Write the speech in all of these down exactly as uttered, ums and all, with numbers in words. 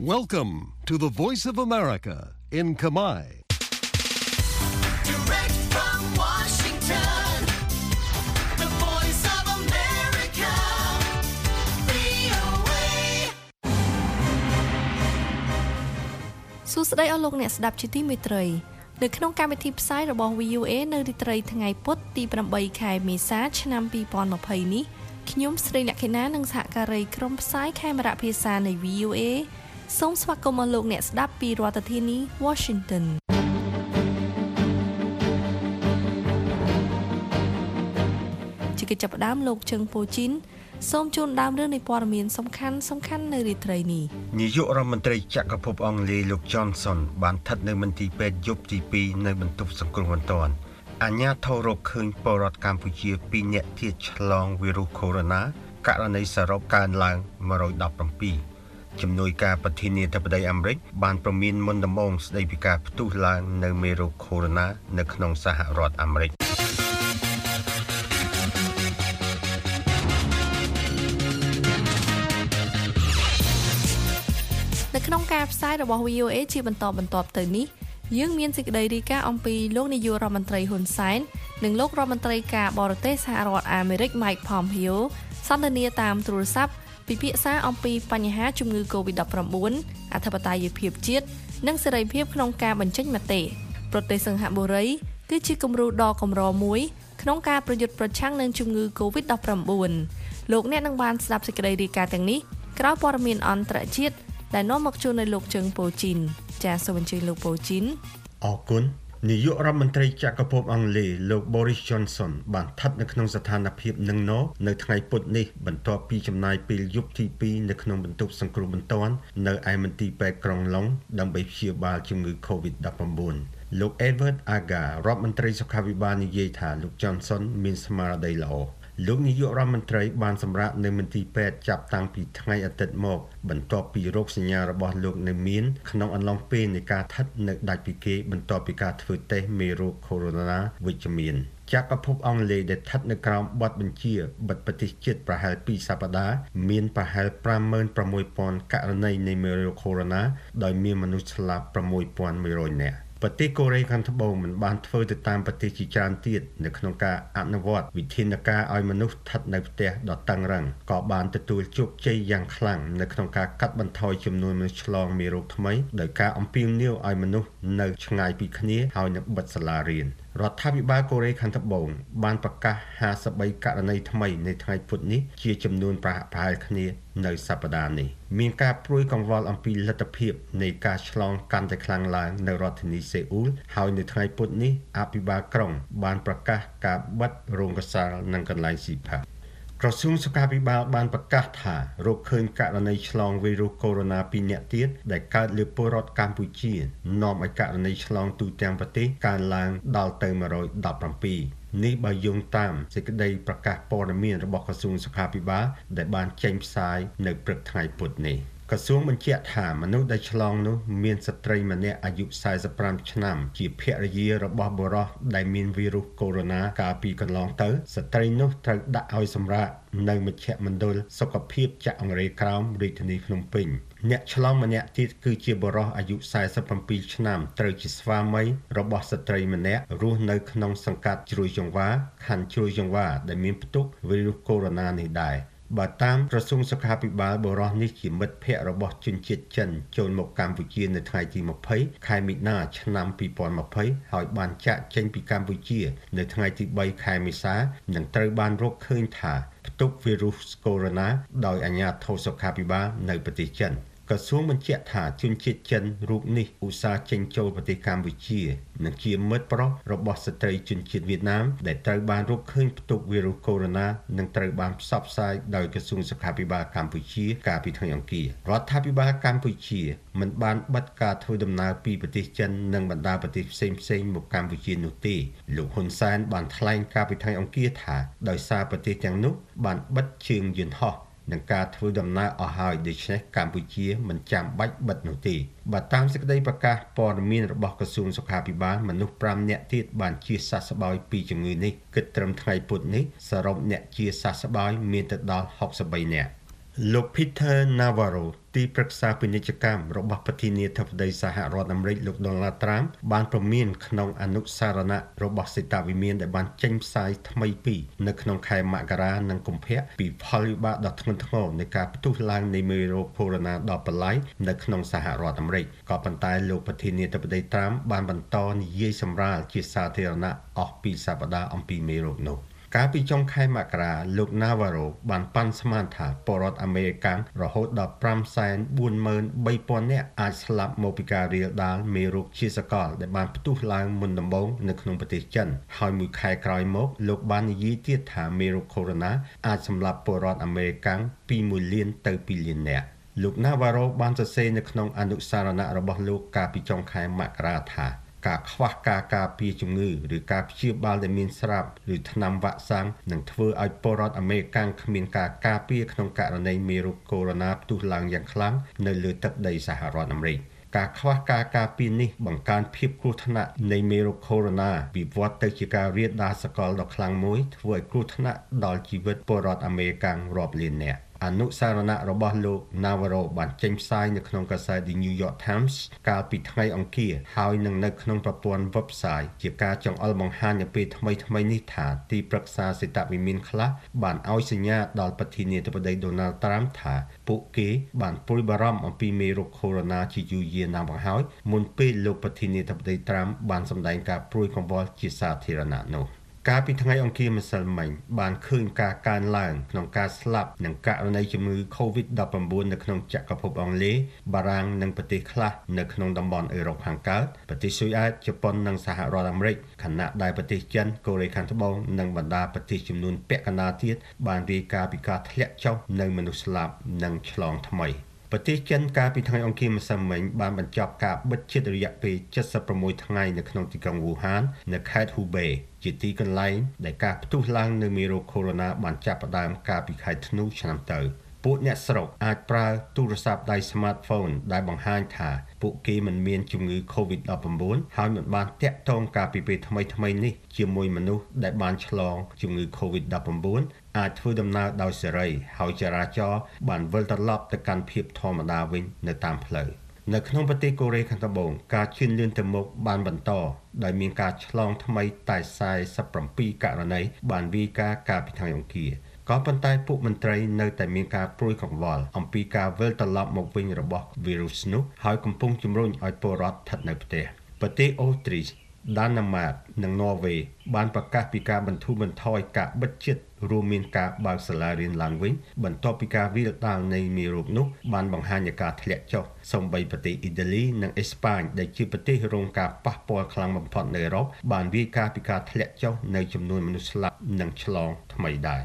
Welcome to the Voice of America in Khmer. Direct from Washington, the Voice of America, វី អូ เอ សួស្តីអស់លោកអ្នកស្ដាប់ជាទីមេត្រីនៅក្នុងកម្មវិធីផ្សាយរបស់ វី អូ เอ នៅរាត្រីថ្ងៃពុធទី8ខែមេសាឆ្នាំ2020នេះខ្ញុំស្រីលក្ខិណានិងសហការីក្រុមផ្សាយខេមរៈភាសានៃ វី អូ เอ សូមស្វាគមន៍អស់លោកអ្នកស្ដាប់ពីរដ្ឋធានី Washington ជាកិច្ចចាប់ផ្ដើមលោកជឹងពូជីនសូមជូនដើមរឿងនៃព័ត៌មានសំខាន់សំខាន់នៅរាត្រីនេះនាយករដ្ឋមន្ត្រីចក្រភពអង់គ្លេសលោក Johnson បានស្ថិតនៅមន្ទីរពេទ្យយប់ទី2នៅបន្ទប់សង្គ្រោះបន្ទាន់អាជ្ញាធររកឃើញពលរដ្ឋកម្ពុជាពីរនាក់ទៀតឆ្លងវីរុសកូវីដ -ករណីសរុបកើនឡើងone hundred seventeenជំនួយការប្រធានាធិបតីអាមេរិកបានប្រមានមុនដំបូងស្ដីពីការផ្ទុះឡើងនៅមេរោគកូវីដ -នៅក្នុងសហរដ្ឋអាមេរិកនៅក្នុងការផ្សាយរបស់ វី អូ เอ ជាបន្តបន្ទាប់ទៅនេះយើងមានសេចក្តីរាយការណ៍អំពីលោកនាយករដ្ឋមន្ត្រីហ៊ុនសែននិងលោករដ្ឋមន្ត្រីការបរទេសសហរដ្ឋអាមេរិក Mike Pompeo សន្ទនាតាមទូរស័ព្ទពិភាក្សាអំពីបញ្ហាជំងឺ Covid 19 អធិបតេយ្យភាពជាតិនិងសេរីភាពក្នុងការបញ្ចេញមតិប្រទេសសិង្ហបុរីគឺជាគំរូដ៏កម្រមួយក្នុងការប្រយុទ្ធប្រឆាំងនឹងជំងឺ Covid 19 លោកអ្នកនឹងបានស្ដាប់សេចក្តីរាយការណ៍ទាំងនេះក្រោយព័ត៌មានអន្តរជាតិដែលនាំមកជូននៅលោកជើងពូជីនចាសសូមអញ្ជើញលោកពូជីនអរគុណនាយករដ្ឋមន្ត្រីចក្រភពអង់គ្លេសលោក Boris Johnson បានស្ថិតនៅក្នុងស្ថានភាពនឹងណនៅថ្ងៃពុធនេះបន្ទាប់ពីចំណាយពេលយប់ទី2នៅក្នុងបន្ទប់សង្គ្រោះបន្ទាន់នៅឯមន្ទីរពេទ្យក្រុងឡុងដើម្បីព្យាបាលជំងឺ Covid 19 លោក Edward Aga រដ្ឋមន្ត្រីសុខាភិបាលនិយាយថាលោក Johnson មានស្មារតីល្អលោកនាយករដ្ឋមន្ត្រីបានសម្រាកនៅមន្ទីរពេទ្យចាប់តាំងពីថ្ងៃអាទិត្យមកបន្ទាប់ពីរោគសញ្ញារបស់លោកនៅមានក្នុងអំឡុងពេលនៃការស្ថិតនៅដាច់ពីគេបន្ទាប់ពីការធ្វើតេស្តមេរោគកូវីដ -វិជ្ជមានចក្រភពអង់គ្លេសដែលស្ថិតនៅក្រោមបទបញ្ជាបិទប្រទេសជាតិប្រហែលពីរសប្តាហ៍មានប្រហែលfive thousand six hundredករណីនៃមេរោគកូវីដ -ដោយមានមនុស្សស្លាប់six thousand one hundredនាក់ប្រទេសកូរ៉េខាងត្បូងមិនបានធ្វើទៅតាមប្រទេសជាច្រើនទៀតនៅក្នុងការអនុវត្តវិធានការឲ្យមនុស្សស្ថិតនៅផ្ទះដ៏តឹងរ៉ឹងក៏បានទទួលជោគជ័យយ៉ាងខ្លាំងនៅក្នុងការកាត់បន្ថយចំនួនមនុស្សឆ្លងមេរោគថ្មីដោយការអំពាវនាវឲ្យមនុស្សនៅឆ្ងាយពីគ្នាហើយនឹងបិទសាលារៀនរដ្ឋាភិបាលកូរ៉េខាងត្បូងបានប្រកាសfifty-threeករណីថ្មីនៅថ្ងៃពុធនេះជាចំនួនប្រហាក់ប្រហែលគ្នានៅសប្តាហ៍នេះមានការព្រួយកង្វល់អំពីលទ្ធភាពនៃការឆ្លងកាន់តែខ្លាំងឡើងនៅរដ្ឋធានីសេអ៊ូលហើយនៅថ្ងៃពុធនេះអភិបាលក្រុងបានប្រកាសការបិទរោងកសាលនិងកន្លែងស៊ីផាប់ក្រសួងសុខាភិបាលបានប្រកាសថារកឃើញករណីឆ្លងវីរុសកូវីដ -ពីរ នាក់ទៀតដែលកើតលើពលរដ្ឋកម្ពុជានាំឲ្យករណីឆ្លងទូទាំងប្រទេសកើនឡើងដល់ទៅone hundred seventeenនេះបើយោងតាមសេចក្តីប្រកាសព័ត៌មានរបស់ក្រសួងសុខាភិបាលដែលបានចេញផ្សាយនៅព្រឹកថ្ងៃពុធនេះក្រសួងបញ្ជាក់ថាមនុស្សដែលឆ្លងនោះមានស្ត្រីម្នាក់អាយុforty-fiveឆ្នាំជាភរិយារបស់បុរសដែលមានវីរុសកូវីដ -កាលពីកន្លងទៅស្ត្រីនោះត្រូវដាក់ឲ្យសម្រាកនៅមជ្ឈមណ្ឌលសុខភាពចាក់អង្រេក្រោមរាជធានីភ្នំពេញអ្នកឆ្លងម្នាក់ទៀតគឺជាបុរសអាយុforty-sevenឆ្នាំត្រូវជាស្វាមីរបស់ស្ត្រីម្នាក់រស់នៅក្នុងសង្កាត់ជ្រោយចង្វាខណ្ឌជ្រោយចង្វាដែលមានផ្ទុកវីរុសកូវីដ -នេះដែរបើតាមក្រសួងសុខាភិបាលបុរសនេះជាមិត្តភ័ក្តិរបស់ជនជាតិចិនចូលមកកម្ពុជានៅថ្ងៃទីtwentyខែមីនាឆ្នាំtwenty twentyហើយបានចាកចេញពីកម្ពុជានៅថ្ងៃទីthreeខែមេសានិងត្រូវបានរកឃើញថាផ្ទុកវីរុសកូវីដ -ដោយអាជ្ញាធរសុខាភិបាលនៅប្រទេសចិនក្រសួងបញ្ជាក់ថាជនជាតិចិនរូបនេះឧស្សាហ៍ចេញចូលប្រទេសកម្ពុជានិងជាមិត្តប្រុសរបស់ស្ត្រីជនជាតិវៀតណាមដែលត្រូវបានរកឃើញផ្ទុកវីរុសកូវីដ -និងត្រូវបានផ្សព្វផ្សាយដោយក្រសួងសុខាភិបាលកម្ពុជាកាលពីថ្ងៃអង្គាររដ្ឋាភិបាលកម្ពុជាមិនបានបិទការធ្វើដំណើរពីប្រទេសចិននិងបណ្ដាប្រទេសផ្សេងៗមកកម្ពុជានោះទេលោកហ៊ុនសែនបានថ្លែងកាលពីថ្ងៃអង្គារថាដោយសារប្រទេសទាំងនោះបានបិទជើងយន្តហោះនឹងការធ្វើដំណើរអស់ហើយដូច្នេះកម្ពុជាមិនចាំបាច់បិទនោះទេបើតាមសេចក្តីប្រកាសព័ត៌មានរបស់ក្រសួងសុខាភិបាលមនុស្សfiveនាក់ទៀតបានជាសះស្បើយពីជំងឺនេះគិតត្រឹមថ្ងៃពុធនេះសរុបអ្នកជាសះស្បើយមានទៅដល់sixty-threeនាក់ កលោក Peter Navarro ទីប្រឹក្សាពាណិជ្ជកម្មរបស់ប្រធានាធិបតីសហរដ្ឋអាមេរិកលោក Donald Trump បានព្រមានក្នុងអនុសារណៈរបស់សេតវិមានដែលបានចេញផ្សាយថ្មីពីរនៅក្នុងខែមករានិងកុម្ភៈពីផលវិបាកដ៏ធ្ងន់ធ្ងរនៃការផ្ទុះឡើងនៃមេរោគកូវីដ ដល់បន្លាយនៅក្នុងសហរដ្ឋអាមេរិកក៏ប៉ុន្តែលោកប្រធានាធិបតី Trump បានបន្តនិយាយសម្រាលជាសាធារណៈអស់ពីសប្តាហ៍អំពីមេរោគនោះកាលពីចុងខែមករាលោក Navarro បានប៉ាន់ស្មានថាពលរដ្ឋអាមេរិករហូតដល់ five hundred forty-three thousand នាក់អាចស្លាប់មកពីការរាលដាលមេរោគជាសកលដែលបានផ្ទុះឡើងមុនដំបូងនៅក្នុងប្រទេសចិនហើយមួយខែក្រោយមកលោកបាននិយាយទៀតថាមេរោគកូវីដ អាចសម្លាប់ពលរដ្ឋអាមេរិកពីoneលានទៅtwoលាននាក់លោក Navarro បានសរសេរនៅក្នុងអនុសារណៈរបស់លោកកាលពីចុងខែមករាថាការខ្វះការការពារជំងឺឬការព្យាបាលដែលមានស្រាប់ឬថ្នាំវ៉ាក់សាំងនឹងធ្វើឲ្យពលរដ្ឋអាមេរិកគ្មានការការពារក្នុងករណីមេរោគកូវីដ ផ្ទុះឡើងយ៉ាងខ្លាំងនៅលើទឹកដីសហរដ្ឋអាមេរិកការខ្វះការការពារនេះបង្កើនភាពគ្រោះថ្នាក់នៃមេរោគកូវីដ វិវត្តទៅជាការរាលដាលសកលដ៏ខ្លាំងមួយធ្វើឲ្យគ្រោះថ្នាក់ដល់ជីវិតពលរដ្ឋអាមេរិករាប់លាននាក់អនុសារណៈរបស់លោក Navarro បានចេញផ្សាយនៅក្នុងកាសែត The New York Times កាលពីថ្ងៃអង្គារហើយនឹងនៅក្នុងប្រព័ន្ធ website ជាការចង្អុលបង្ហាញនៅពេលថ្មីៗនេះថាទីប្រឹក្សាសេតវិមានខ្លះបានឲ្យសញ្ញាដល់ប្រធានាធិបតី Donald Trump ថាពួកគេបានព្រួយបារម្ភអំពីមេរោគកូវីដ ជាយូរយារណាស់មកហើយមុនពេលលោកប្រធានាធិបតី Trump បានសម្ដែងការព្រួយកង្វល់ជាសាធារណៈនោះកាលពីថ្ងៃអង្គារម្សិលមិញបានឃើញការកើនឡើងក្នុងការស្លាប់និងករណីជំងឺ កូវីដ nineteen នៅក្នុងចក្រភពអង់គ្លេសបារាំងនិងប្រទេសខ្លះនៅក្នុងតំបន់អឺរ៉ុបខាងកើតប្រទេសស៊ុយអែតជប៉ុននិងសហរដ្ឋអាមេរិកខណៈដែលប្រទេសចិនកូរ៉េខាងត្បូងនិងបណ្ដាប្រទេសចំនួនពាក់កណ្ដាលទៀតបានរាយការណ៍ពីការធ្លាក់ចុះនៅមនុស្សស្លាប់និងឆ្លងថ្មីប្រទេសចិនកាលពីថ្ងៃអង្គារម្សិលមិញបានបញ្ចប់ការបិទជិតរយៈពេលseventy-sixថ្ងៃនៅក្នុងទីក្រុងវូហាននៅខេត្តហ៊ូបេជាទីកន្លែងដែលការផ្ទុះឡើងនៃមេរោគកូវីដ បានចាប់ផ្ដើមកាលពីខែធ្នូឆ្នាំទៅពួកអ្នកស្រុកអាចប្រើទូរស័ព្ទដៃ smartphone ដែលបង្ហាញថាពួកគេមិនមានជំងឺ កូវីដ nineteen ហើយមិនបានតាក់ទងកាលពីពេលថ្មីៗនេះជាមួយមនុស្សដែលបានឆ្លងជំងឺ កូវីដ nineteen អាចធ្វើដំណើរដោយសេរីហើយចរាចរណ៍បានវិលត្រឡប់ទៅកាន់ភាពធម្មតាវិញនៅតាមផ្លូវនៅក្នុងប្រទេសកូរ៉េខាងត្បូងការឈានលឿនទៅមុខបានបន្តដោយមានការឆ្លងថ្មីតែforty-sevenករណីបានរាយការណ៍កាលពីថ្ងៃអង្គារក៏ប៉ុន្តែពួកមន្ត្រីនៅតែមានការព្រួយកង្វល់អំពីការវិលត្រឡប់មកវិញរបស់វីរុសនោះហើយកំពុងជំរុញឲ្យពលរដ្ឋស្ថិតនៅផ្ទះប្រទេសអូស្ទ្រីសដាណឺម៉ាកនិងន័រវេសបានប្រកាសពីការបន្ធូរបន្ថយការបិទជិតរួមមានការបើកសាលារៀនឡើងវិញបន្ទាប់ពីការរាលដាលនៃមេរោគនោះបានបង្ហាញពីការធ្លាក់ចុះសូម្បីប្រទេសអ៊ីតាលីនិងអេស្ប៉ាញដែលជាប្រទេសរងការប៉ះពាល់ខ្លាំងបំផុតនៅអឺរ៉ុបបានរាយការណ៍ពីការធ្លាក់ចុះនៃចំនួនមនុស្សស្លាប់និងឆ្លងថ្មីដែរ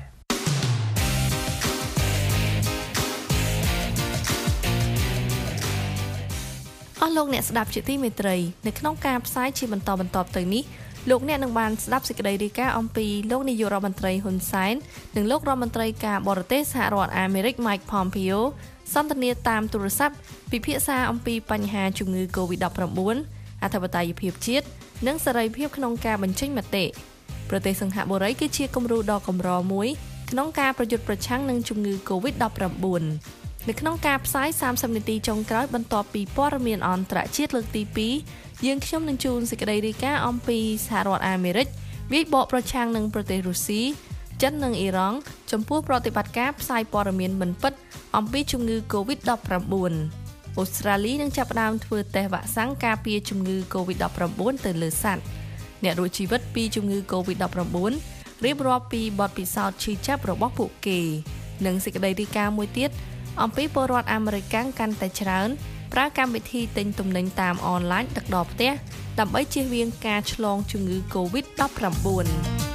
អស់លោកអ្នកស្ដាប់ជាទីមេត្រីនៅក្នុងការផ្សាយជាបន្តបន្ទាប់ទៅនេះលោកអ្នកនឹងបានស្ដាប់សេចក្តីរាយការណ៍អំពីលោកនាយករដ្ឋមន្ត្រីហ៊ុនសែននិងលោករដ្ឋមន្ត្រីការបរទេសសហរដ្ឋអាមេរិក Mike Pompeo សន្ទនាតាមទូរស័ព្ទពិភាក្សាអំពីបញ្ហាជំងឺ កូវីដ nineteen អធិបតេយ្យភាពជាតិនិងសេរីភាពក្នុងការបញ្ចេញមតិប្រទេសសិង្ហបុរីគឺជាគំរូដ៏កម្រមួយក្នុងការប្រយុទ្ធប្រឆាំងនឹងជំងឺ កូវីដ nineteenនៅក្នុងការផ្សាយthirtyនាទីចុងក្រោយបន្ទាប់ពីព័ត៌មានអន្តរជាតិលើកទីtwoយើងខ្ញុំនឹងជូនសេចក្តីរាយការណ៍អំពីសហរដ្ឋអាមេរិកវាយបកប្រឆាំងនឹងប្រទេសរុស្ស៊ីចិននិងអ៊ីរ៉ង់ចំពោះប្រតិបត្តិការផ្សាយព័ត៌មានមិនពិតអំពីជំងឺ កូវីដ nineteen អូស្ត្រាលីនឹងចាប់ផ្ដើមធ្វើតេស្តវ៉ាក់សាំងការពារជំងឺ កូវីដ nineteen ទៅលើសត្វអ្នករួចជីវិតពីជំងឺ កូវីដ nineteen រៀបរាប់ពីបទពិសោធន៍ឈឺចាប់របស់ពួកគេនិងសេចក្តីរាយការណ៍មួយទៀតអំពីពលរដ្ឋអាមេរិកកាន់តែច្រើនប្រើកម្មវិធីទិញទំនិញតាមអនឡាញដឹកដល់ផ្ទះដើម្បីជៀសវាងការឆ្លងជំងឺ កូវីដ nineteen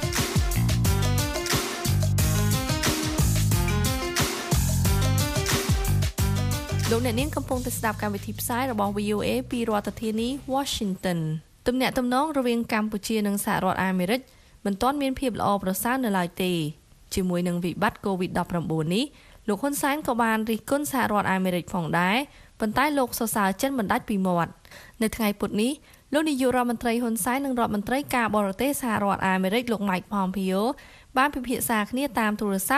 លោកអ្នកនាងកំពុងតែស្ដាប់កម្មវិធីផ្សាយរបស់ V O A ពីរដ្ឋធានី Washington ទំនាក់ទំនងរវាងកម្ពុជានិងសហរដ្ឋអាមេរិកមិនទាន់មានភាពល្អប្រសើរនៅឡើយទេជាមួយនឹងវិបត្តិ កូវីដ nineteen នេះលោកហ៊ុនសែនក៏បានរិះគន់សហរដ្ឋអាមេរិកផងដែរប៉ុន្តែលោកសរសើរចិនមិនដាច់ពីមាត់នៅថ្ងៃពុធនេះលោកនាយករដ្ឋមន្ត្រីហ៊ុនសែននិងរដ្ឋមន្ត្រីការបរទេសសហរដ្ឋអាមេរិកលោក Mike Pompeo បានពិភាក្សាគ្នាតាមទូរស័ព្ទ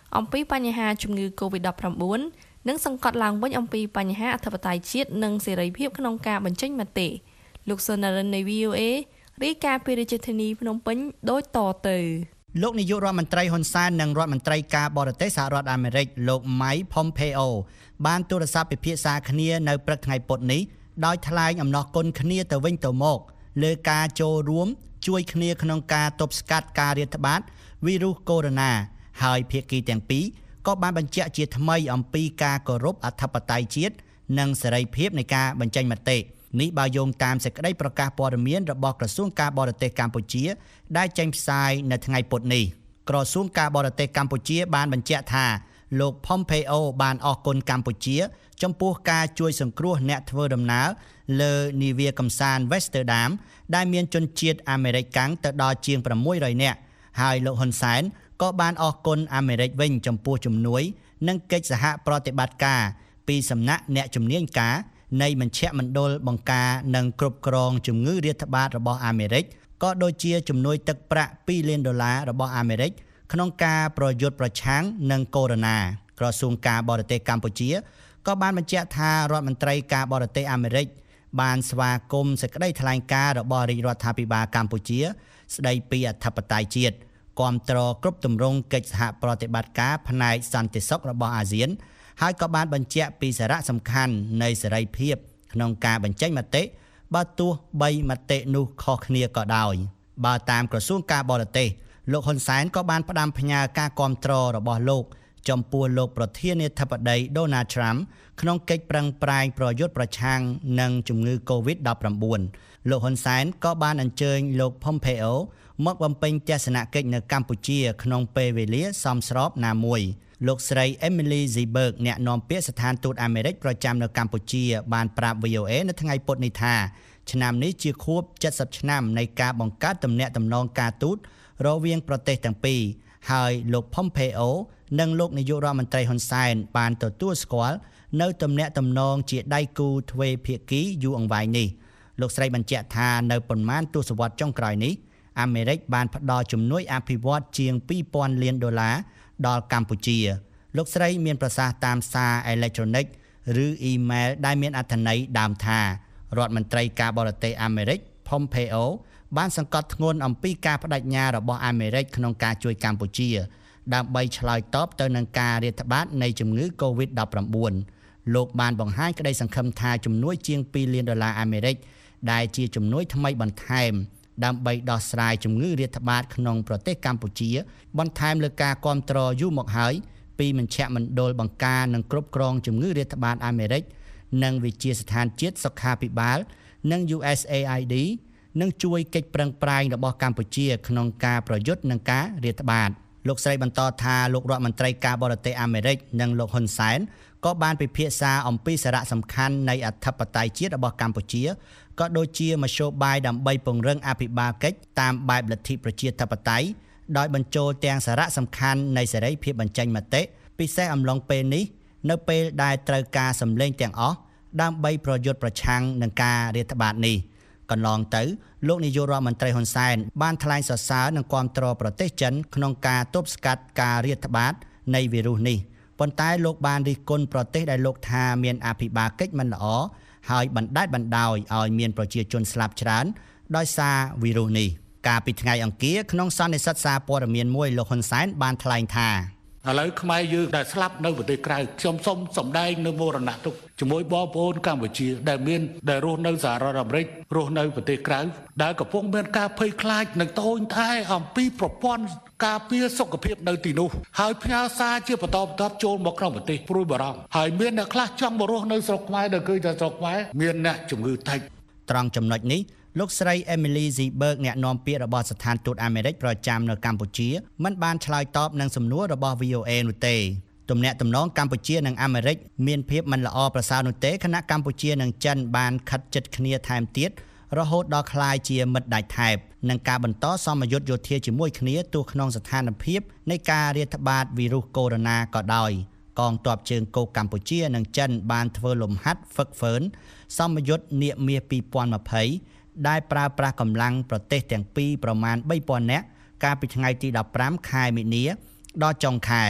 អំពីបញ្ហាជំងឺ កូវីដ ដប់ប្រាំបួន និងសង្កត់ឡើងវិញអំពីបញ្ហាអធិបតេយ្យជាតិនិងសេរីភាពក្នុងការបញ្ចេញមតិលោកសុនរិននៃ វី អូ អេ រាយការណ៍ពីរាជធានីភ្នំពេញដូចតទៅលោកនាយករដ្ឋមន្ត្រីហ៊ុនសែននិងរដ្ឋមន្ត្រីការបរទេសសហរដ្ឋអាមេរិកលោក Mike Pompeo បានទូរស័ព្ទពិភាក្សាគ្នានៅព្រឹកថ្ងៃពុធនេះដោយថ្លែងអំណរគុណគ្នាទៅវិញទៅមកលើការចូលរួមជួយគ្នាក្នុងការទប់ស្កាត់ការរាតត្បាតវីរុសកូវីដ ហើយភាគីទាំងពីរក៏បានបញ្ជាក់ជាថ្មីអំពីការគោរពអធិបតេយ្យជាតិនិងសេរីភាពនៃការបញ្ចេញមតិនេះបើយោងតាមសេចក្តីប្រកាសព័ត៌មានរបស់ក្រសួងការបរទេសកម្ពុជាដែលចេញផ្សាយនៅថ្ងៃពុធនេះក្រសួងការបរទេសកម្ពុជាបានបញ្ជាក់ថាលោក Pompeo បានអរគុណកម្ពុជាចំពោះការជួយសង្គ្រោះអ្នកធ្វើដំណើរលើនាវាកំសាន្ត Westerdam ដែលមានជនជាតិអាមេរិកកាំងទៅដល់ជាងប្រាំមួយរយនាក់ហើយលោកហ៊ុនសែនក៏បានអរគុណអាមេរិកវិញចំពោះជំនួយនិងកិច្ចសហប្រតិបត្តិការពីសំណាក់អ្នកជំនាញការនៃមជ្ឈមណ្ឌលបង្ការនិងគ្រប់គ្រងជំងឺរាតត្បាតរបស់អាមេរិកក៏ដូចជាជំនួយទឹកប្រាក់ពីរលានដុល្លាររបស់អាមេរិកក្នុងការប្រយុទ្ធប្រឆាំងនឹងកូវីដ ក្រសួងការបរទេសកម្ពុជាក៏បានបញ្ជាក់ថារដ្ឋមន្ត្រីការបរទេសអាមេរិកបានស្វាគមន៍សេចក្តីថ្លែងការណ៍របស់រាជរដ្ឋាភិបាលកម្ពុជាស្តីពីអធិបតេយ្យជាតិគាំទ្រគ្រប់ទម្រង់កិច្ចសហប្រតិបត្តិការផ្នែកសន្តិសុខរបស់អាស៊ានហើយក៏បានបញ្ជាក់ពីសារៈសំខាន់នៃសេរីភាពក្នុងការបញ្ចេញមតិបើទោះបីមតិនោះខុសគ្នាក៏ដោយបើតាមក្រសួងការបរទេសលោកហ៊ុនសែនក៏បានផ្ដាំផ្ញើការគាំទ្ររបស់លោកចំពោះលោកប្រធានាធិបតី Donald Trump ក្នុងកិច្ចប្រឹងប្រែងប្រយុទ្ធប្រឆាំងនឹងជំងឺ កូវីដ ដប់ប្រាំបួន លោកហ៊ុនសែនក៏បានអញ្ជើញលោក Pompeo មកបំពេញទស្សនកិច្ចនៅកម្ពុជាក្នុងពេលវេលាសមស្របណាមួយលោកស្រី Emily Ziberg អ្នកនាំពាក្យស្ថានទូតអាមេរិកប្រចាំនៅកម្ពុជាបានប្រាប់ វី អូ អេ នៅថ្ងៃពុធនេះថាឆ្នាំនេះជាខួបเจ็ดสิบឆ្នាំនៃការបង្កើតទំនាក់ទំនងការទូតរវាងប្រទេសទាំងពីរហើយលោក Pompeo និងលោកនាយករដ្ឋមន្ត្រីហ៊ុនសែនបានទទួលស្គាល់នៅទំនាក់ទំនងជាដៃគូទ្វេភាគីយូរអង្វែងនេះលោកស្រីបញ្ជាក់ថានៅប៉ុន្មានទសវត្សរ៍ចុងក្រោយនេះអាមេរិកបានផ្ដល់ជំនួយអភិវឌ្ឍជាងពីរពាន់លានដុល្លារដល់កម្ពុជាលោកស្រីមានប្រសាសន៍តាមសារអេឡិចត្រូនិកឬអ៊ីមែលដែលមានអត្ថន័យដើមថារដ្ឋមន្ត្រីការបរទេសអាមេរិក Pompeo បានសង្កត់ធ្ងន់អំពីការបដិញ្ញារបស់អាមេរិកក្នុងការជួយកម្ពុជាដើម្បីឆ្លើយតបទៅនឹងការរាតត្បាតនៃជំងឺ កូវីដ ដប់ប្រាំបួន លោកបានបង្ហាញក្តីសង្ឃឹមថាជំនួយជាងពីរលានដុល្លារអាមេរិកដែលជាជំនួយថ្មីបន្ថែមដើម្បីដោះស្រាយជំងឺរាតត្បាតក្នុងប្រទេសកម្ពុជាបន្ថែមលើការគាំទ្រយូរមកហើយពីមជ្ឈមណ្ឌលបង្ការនិងគ្រប់គ្រងជំងឺរាតត្បាតអាមេរិកនិងវិទ្យាស្ថានជាតិសុខាភិបាលនិង U S A I D នឹងជួយកិច្ចប្រឹងប្រែងរបស់កម្ពុជាក្នុងការប្រយុទ្ធនឹងការរាតត្បាតលោកស្រីបន្តថាលោករដ្ឋមន្ត្រីការបរទេសអាមេរិកនិងលោកហ៊ុនសែនក៏បានពិភាក្សាអំពីសារៈសំខាន់នៃអធិបតេយ្យជាតិរបស់កម្ពុជាក៏ដូចជាមធ្យោបាយដើម្បីពង្រឹងអភិបាលកិច្ចតាមបែបលទ្ធិប្រជាធិបតេយ្យដោយបញ្ចូលទាំងសារៈសំខាន់នៃសេរីភាពបញ្ចេញមតិពិសេសអំឡុងពេលនេះនៅពេលដែលត្រូវការសម្លេងទាំងអស់ដើម្បីប្រយុទ្ធប្រឆាំងនឹងការរាតត្បាតនេះកន្លងទៅលោកនាយករដ្ឋមន្ត្រីហ៊ុនសែនបានថ្លែងសរសើរនិងគាំទ្រប្រទេសចិនក្នុងការទប់ស្កាត់ការរាតត្បាតនៃវីរុសនេះប៉ុន្តែលោកបានរិះគន់ប្រទេសដែលលោកថាមានអភិបាលកិច្ចមិនល្អហើយបណ្តែតបណ្តោយឲ្យមានប្រជាជនស្លាប់ច្រើនដោយសារវីរុសនេះកាលពីថ្ងៃអង្គារក្នុងសន្និសីទសារព័ត៌មានមួយលោកហ៊ុនសែនបានថ្លែងថាឥឡូវខ្មែរយើងដែលស្លាប់នៅប្រទេសក្រៅខ្ញុំសូមសម្ដែងនៅមរណទុក្ខជាមួយបងប្អូនកម្ពុជាដែលមានដែលរស់នៅសហរដ្ឋអាមេរិករស់នៅប្រទេសក្រៅដែលកំពុងមានការភ័យខ្លាចនិងត្អូញត្អែអំពីប្រព័ន្ធការពារសុខភាពនៅទីនោះហើយផ្ញើសារជាបន្តបន្ទាប់ចូលមកក្នុងប្រទេសព្រួយបារម្ភហើយមានអ្នកខ្លះចង់មករស់នៅស្រុកខ្មែរដែលឃើញថាស្រុកខ្មែរមានអ្នកជំងឺតិចត្រង់ចំណុចនេះលោកស្រី Emily Ziberg អ្នកនាំពាក្យរបស់ស្ថានទូតអាមេរិកប្រចាំនៅកម្ពុជាមិនបានឆ្លើយតបនឹងសំណួររបស់ វី អូ អេ នោះទេទំនាក់ទំនងកម្ពុជានិងអាមេរិកមានភាពមិនល្អប្រសើរនោះទេខណៈកម្ពុជានិងចិនបានខិតជិតគ្នាថែមទៀតរហូតដល់ក្លាយជាមិត្តដាច់ថែបនិងការបន្តសមយុទ្ធយោធាជាមួយគ្នាទោះក្នុងស្ថានភាពនៃការរាតត្បាតវីរុសកូវីដ ក៏ដោយកងទ័ពជើងគោកកម្ពុជានិងចិនបានធ្វើលំហាត់ហ្វឹកហ្វឺនសមយុទ្ធនាមាសពីរពាន់ยี่สิบដែលប្រើប្រាស់កម្លាំងប្រទេសទាំងពីរប្រមាណបីពាន់នាក់កាលពីថ្ងៃទីដប់ប្រាំខែមីនាដល់ចុងខែ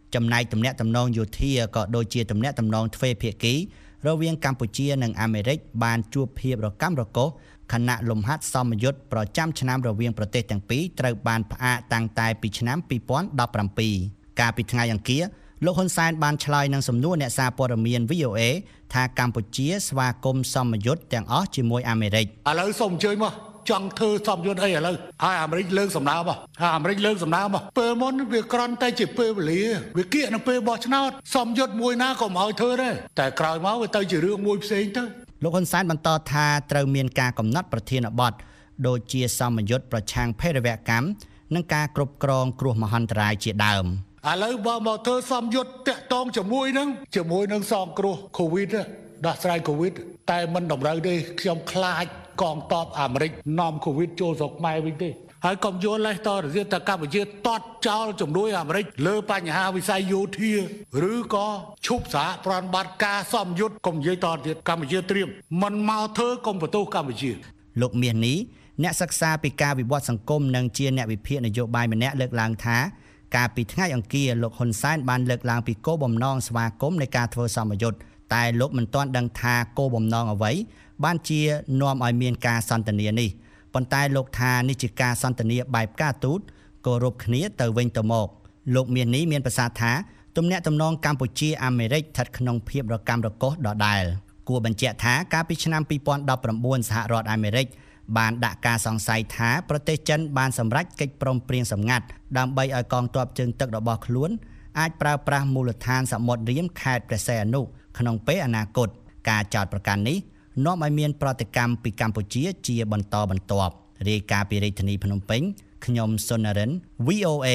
ចំណែកទំនាក់ទំនងយោធាក៏ដូចជាទំនាក់ទំនងទ្វេភាគីរវាងកម្ពុជានិងអាមេរិកបានជួបភាពរកាំរកូសខណៈលំហាត់សមយុទ្ធប្រចាំឆ្នាំរវាងប្រទេសទាំងពីរត្រូវបានផ្អាកតាំងតែពីឆ្នាំពីរពាន់ដប់ប្រាំពីរកាលពីថ្ងៃអង្គារលោកហ៊ុនសែនបានឆ្លើយនឹងសំណួរអ្នកសារព័ត៌មាន វី អូ เอ ថាកម្ពុជាស្វាគមន៍សមយុទ្ធទាំងអស់ជាមួយអាមេរិកឥឡូវសូមអញ្ជើញមកចង់ធ្វើសមយុទ្ធអីឥឡូវហើយអាមេរិកលើកសំណើមកហើយអាមេរិកលើកសំណើមកពេលមុនវាក្រន់តែជាពេលវេលាវាគៀកនៅពេលបោះឆ្នោតសមយុទ្ធមួយណាក៏មិនឲ្យធ្វើដែរតែក្រោយមកវាទៅជារឿងមួយផ្សេងទៅលោកហ៊ុនសែនបន្តថាត្រូវមានការកំណត់ប្រធានបទដូចជាសមយុទ្ធប្រឆាំងភេរវកម្មនិងការគ្រប់គ្រងគ្រោះមហន្តរាយជាដើមឥឡូវបើមកធ្វើសមយុទ្ធតាក់ទងជាមួយនឹងជាមួយនឹងសងគ្រោះកូវីដដោះស្រាយកូវីដតែមិនតម្រូវទេខ្ញុំខ្លាចកងទ័ពអាមេរិកនាំកូវីដចូលស្រុកខ្មែរវិញទេហើយកុំយល់លេសតទៅទៀតថាកម្ពុជាតតចោលជំនួយអាមេរិកលើបញ្ហាវិស័យយោធាឬក៏ឈប់សហប្រតិបត្តិការសមយុទ្ធកុំនិយាយតទៀតកម្ពុជាត្រៀមមិនមកធ្វើកុំបន្ទោសកម្ពុជាលោកមាសនេះអ្នកសិក្សាពីការវិវត្តសង្គមនិងជាអ្នកវិភាគនយោបាយម្នាក់លើកឡើងថាកាលពីថ្ងៃអង្គារលោកហ៊ុនសែនបានលើកឡើងពីគោលបំណងស្វាគមន៍នៃការធ្វើសមយុទ្ធតែលោកមិនទាន់ដឹងថាគោលបំណងអ្វីបានជានាំឲ្យមានការសន្ទនានេះប៉ុន្តែលោកថានេះជាការសន្ទនាបែបការទូតគោរពគ្នាទៅវិញទៅមកលោកមាននេះមានប្រសាសន៍ថាទំនាក់ទំនងកម្ពុជាអាមេរិកស្ថិតក្នុងភាពរកាំរកូសដដែលគួរបញ្ជាក់ថាកាលពីឆ្នាំពីរពាន់ដប់ប្រាំបួនសហរដ្ឋអាមេរិកបានដាក់ការសង្ស័យថាប្រទេសចិនបានសម្រេចកិច្ចព្រមព្រៀងសម្ងាត់ដើម្បីឲ្យកងទ័ពជើងទឹករបស់ខ្លួនអាចប្រើប្រាស់មូលដ្ឋានសមុទ្ររៀមខេត្តព្រះសីហនុក្នុងពេលអនាគតការចោទប្រកាន់នេះនាំឲ្យមានប្រតិកម្មពីកម្ពុជាជាបន្តបន្ទាប់រាយការណ៍ពីរាជធានីភ្នំពេញខ្ញុំសុននរិន វី អូ เอ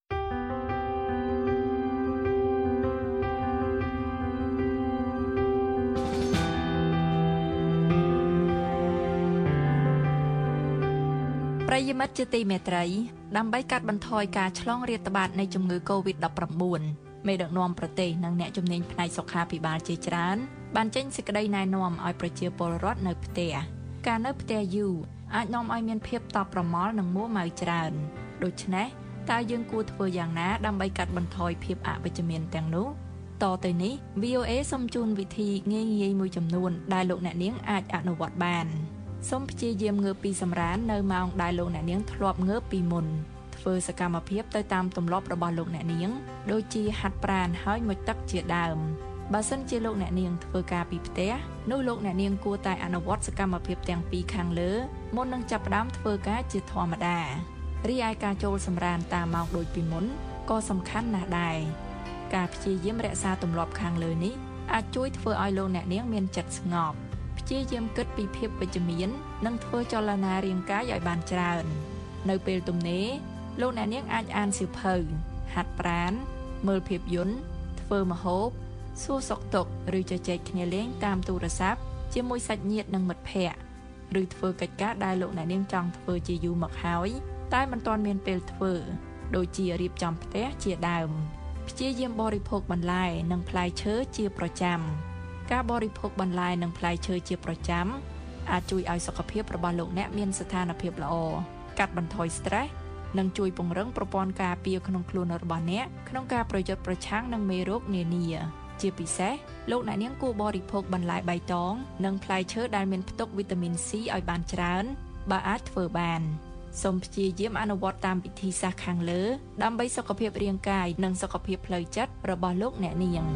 ប្រិយមិត្តជាទីមេត្រីដើម្បីកាត់បន្ថយការឆ្លងរាតត្បាតនៃជំងឺ កូវីដដប់ប្រាំបួន មេដឹកនាំប្រទេសនិងអ្នកជំនាញផ្នែកសុខាភិបាលជាច្រើនបានចេញសេចក្តីណែនាំឲ្យប្រជាពលរដ្ឋនៅផ្ទះការនៅផ្ទះយូរអាចនាំឲ្យមានភាពតប់ប្រមល់និងមួម៉ៅច្រើនដូច្នេះតើយើងគួរធ្វើយ៉ាងណាដើម្បីកាត់បន្ថយភាពអវិជ្ជមានទាំងនោះតទៅនេះ វី អូ เอ សូមជូនវិធីងាយៗមួយចំនួនដែលលោកអ្នកនាងអាចអនុវត្តបានសូមព្យាយាមងើបពីសម្រាននៅម៉ោងដែលលោកអ្នកនាងធ្លាប់ងើបពីមុនធ្វើសកម្មភាពទៅតាមទម្លាប់របស់លោកអ្នកនាងដូចជាហាត់ប្រាណហើយមុជទឹកជាដើមបើសិនជាលោកអ្នកនាងធ្វើការពីផ្ទះនោះលោកអ្នកនាងគួរតែអនុវត្តសកម្មភាពទាំងពីរខាងលើមុននឹងចាប់ផ្ដើមធ្វើការជាធម្មតារីឯការចូលសម្រានតាមម៉ោងដូចពីមុនក៏សំខាន់ណាស់ដែរការព្យាយាមរក្សាទម្លាប់ខាងលើនេះអាចជួយធ្វើឲ្យលោកអ្នកនាងមានចិត្តស្ងប់ព្យាយាមគិតពីភាពវិជ្ជមាននិងធ្វើចលនារាងកាយឲ្យបានច្រើននៅពេលទំនេរលោកអ្នកនាងអាចអានសៀវភៅហាត់ប្រាណមើលភាពយន្តធ្វើម្ហូបសួរសុខទុក្ខឬជជែកគ្នាលេងតាមទូរស័ព្ទជាមួយសាច់ញាតិនិងមិត្តភ័ក្តិឬធ្វើកិច្ចការដែលលោកអ្នកនាងចង់ធ្វើជាយូរមកហើយតែមិនទាន់មានពេលធ្វើដូចជារៀបចំផ្ទះជាដើមព្យាយាមបរិភោគបន្លែនិងផ្លែឈើជាប្រចាំការបរិភោគបន្លែនិងផ្លែឈើជាប្រចាំអាចជួយឲ្យសុខភាពរបស់លោកអ្នកមានស្ថានភាពល្អកាត់បន្ថយ stress និងជួយពង្រឹងប្រព័ន្ធការពារក្នុងខ្លួនរបស់អ្នកក្នុងការប្រយុទ្ធប្រឆាំងនឹងមេរោគនានាជាពិសេសលោកអ្នកនាងគួរបរិភោគបន្លែបៃតងនិងផ្លែឈើដែលមានផ្ទុកវីតាមីន C ឲ្យបានច្រើនបើអាចធ្វើបានសូមព្យាយាមអនុវត្តតាមវិធីសាស្ត្រខាងលើដើម្បីសុខភាពរាងកាយនិងសុខភាពផ្លូវចិត្តរបស់លោកអ្នកនាង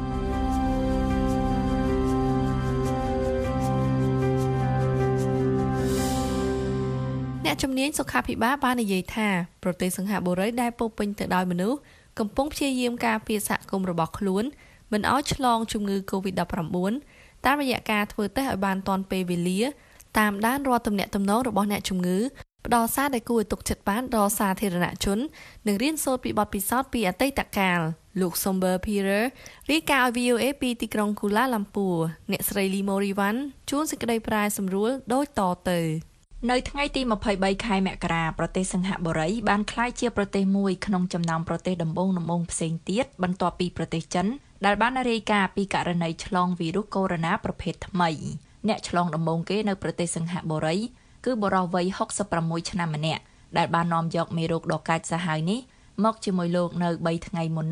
អ្នកជំនាញសុខាភិបាលបាននិយាយថាប្រទេសសិង្ហបុរីដែលពោពេញទៅដោយមនុស្សកំពុងព្យាយាមការពារសហគមន៍របស់ខ្លួនមិនឲ្យឆ្លងជំងឺ កូវីដដប់ប្រាំបួន តាមរយៈការធ្វើតេស្តឲ្យបានទាន់ពេលវេលាតាមដានរាល់ទំនាក់ទំនងរបស់អ្នកជំងឺផ្ដល់សារដែលគួរឲ្យទុកចិត្តបានដល់សាធារណជននិងរៀនសូត្រពីបទពិសោធន៍ពីអតីតកាលលោក Somber Peter រាយការណ៍ឲ្យ វី អូ เอ ពីទីក្រុង Kuala Lumpur អ្នកស្រី Limo Riwan ជួនសេចក្តីប្រែសម្រួលដូចតទៅនៅថ្ងៃទីម្ភៃបីខែមករាប្រទេសសិង្ហបុរីបានក្លាយជាប្រទេសមួយក្នុងចំណោមប្រទេសដំបូងៗផ្សេងទៀតបន្ទាប់ពីប្រទេសចិនដែលបានរាយការណ៍ពីករណីឆ្លងវីរុសកូវីដ ប្រភេទថ្មីអ្នកឆ្លងដំបូងគេនៅប្រទេសសិង្ហបុរីគឺបុរសវ័យហុកសិបប្រាំមួយឆ្នាំម្នាក់ដែលបាននាំយកមេរោគដ៏កាចសាហាវនេះមកជាមួយលោកនៅបីថ្ងៃមុននោះ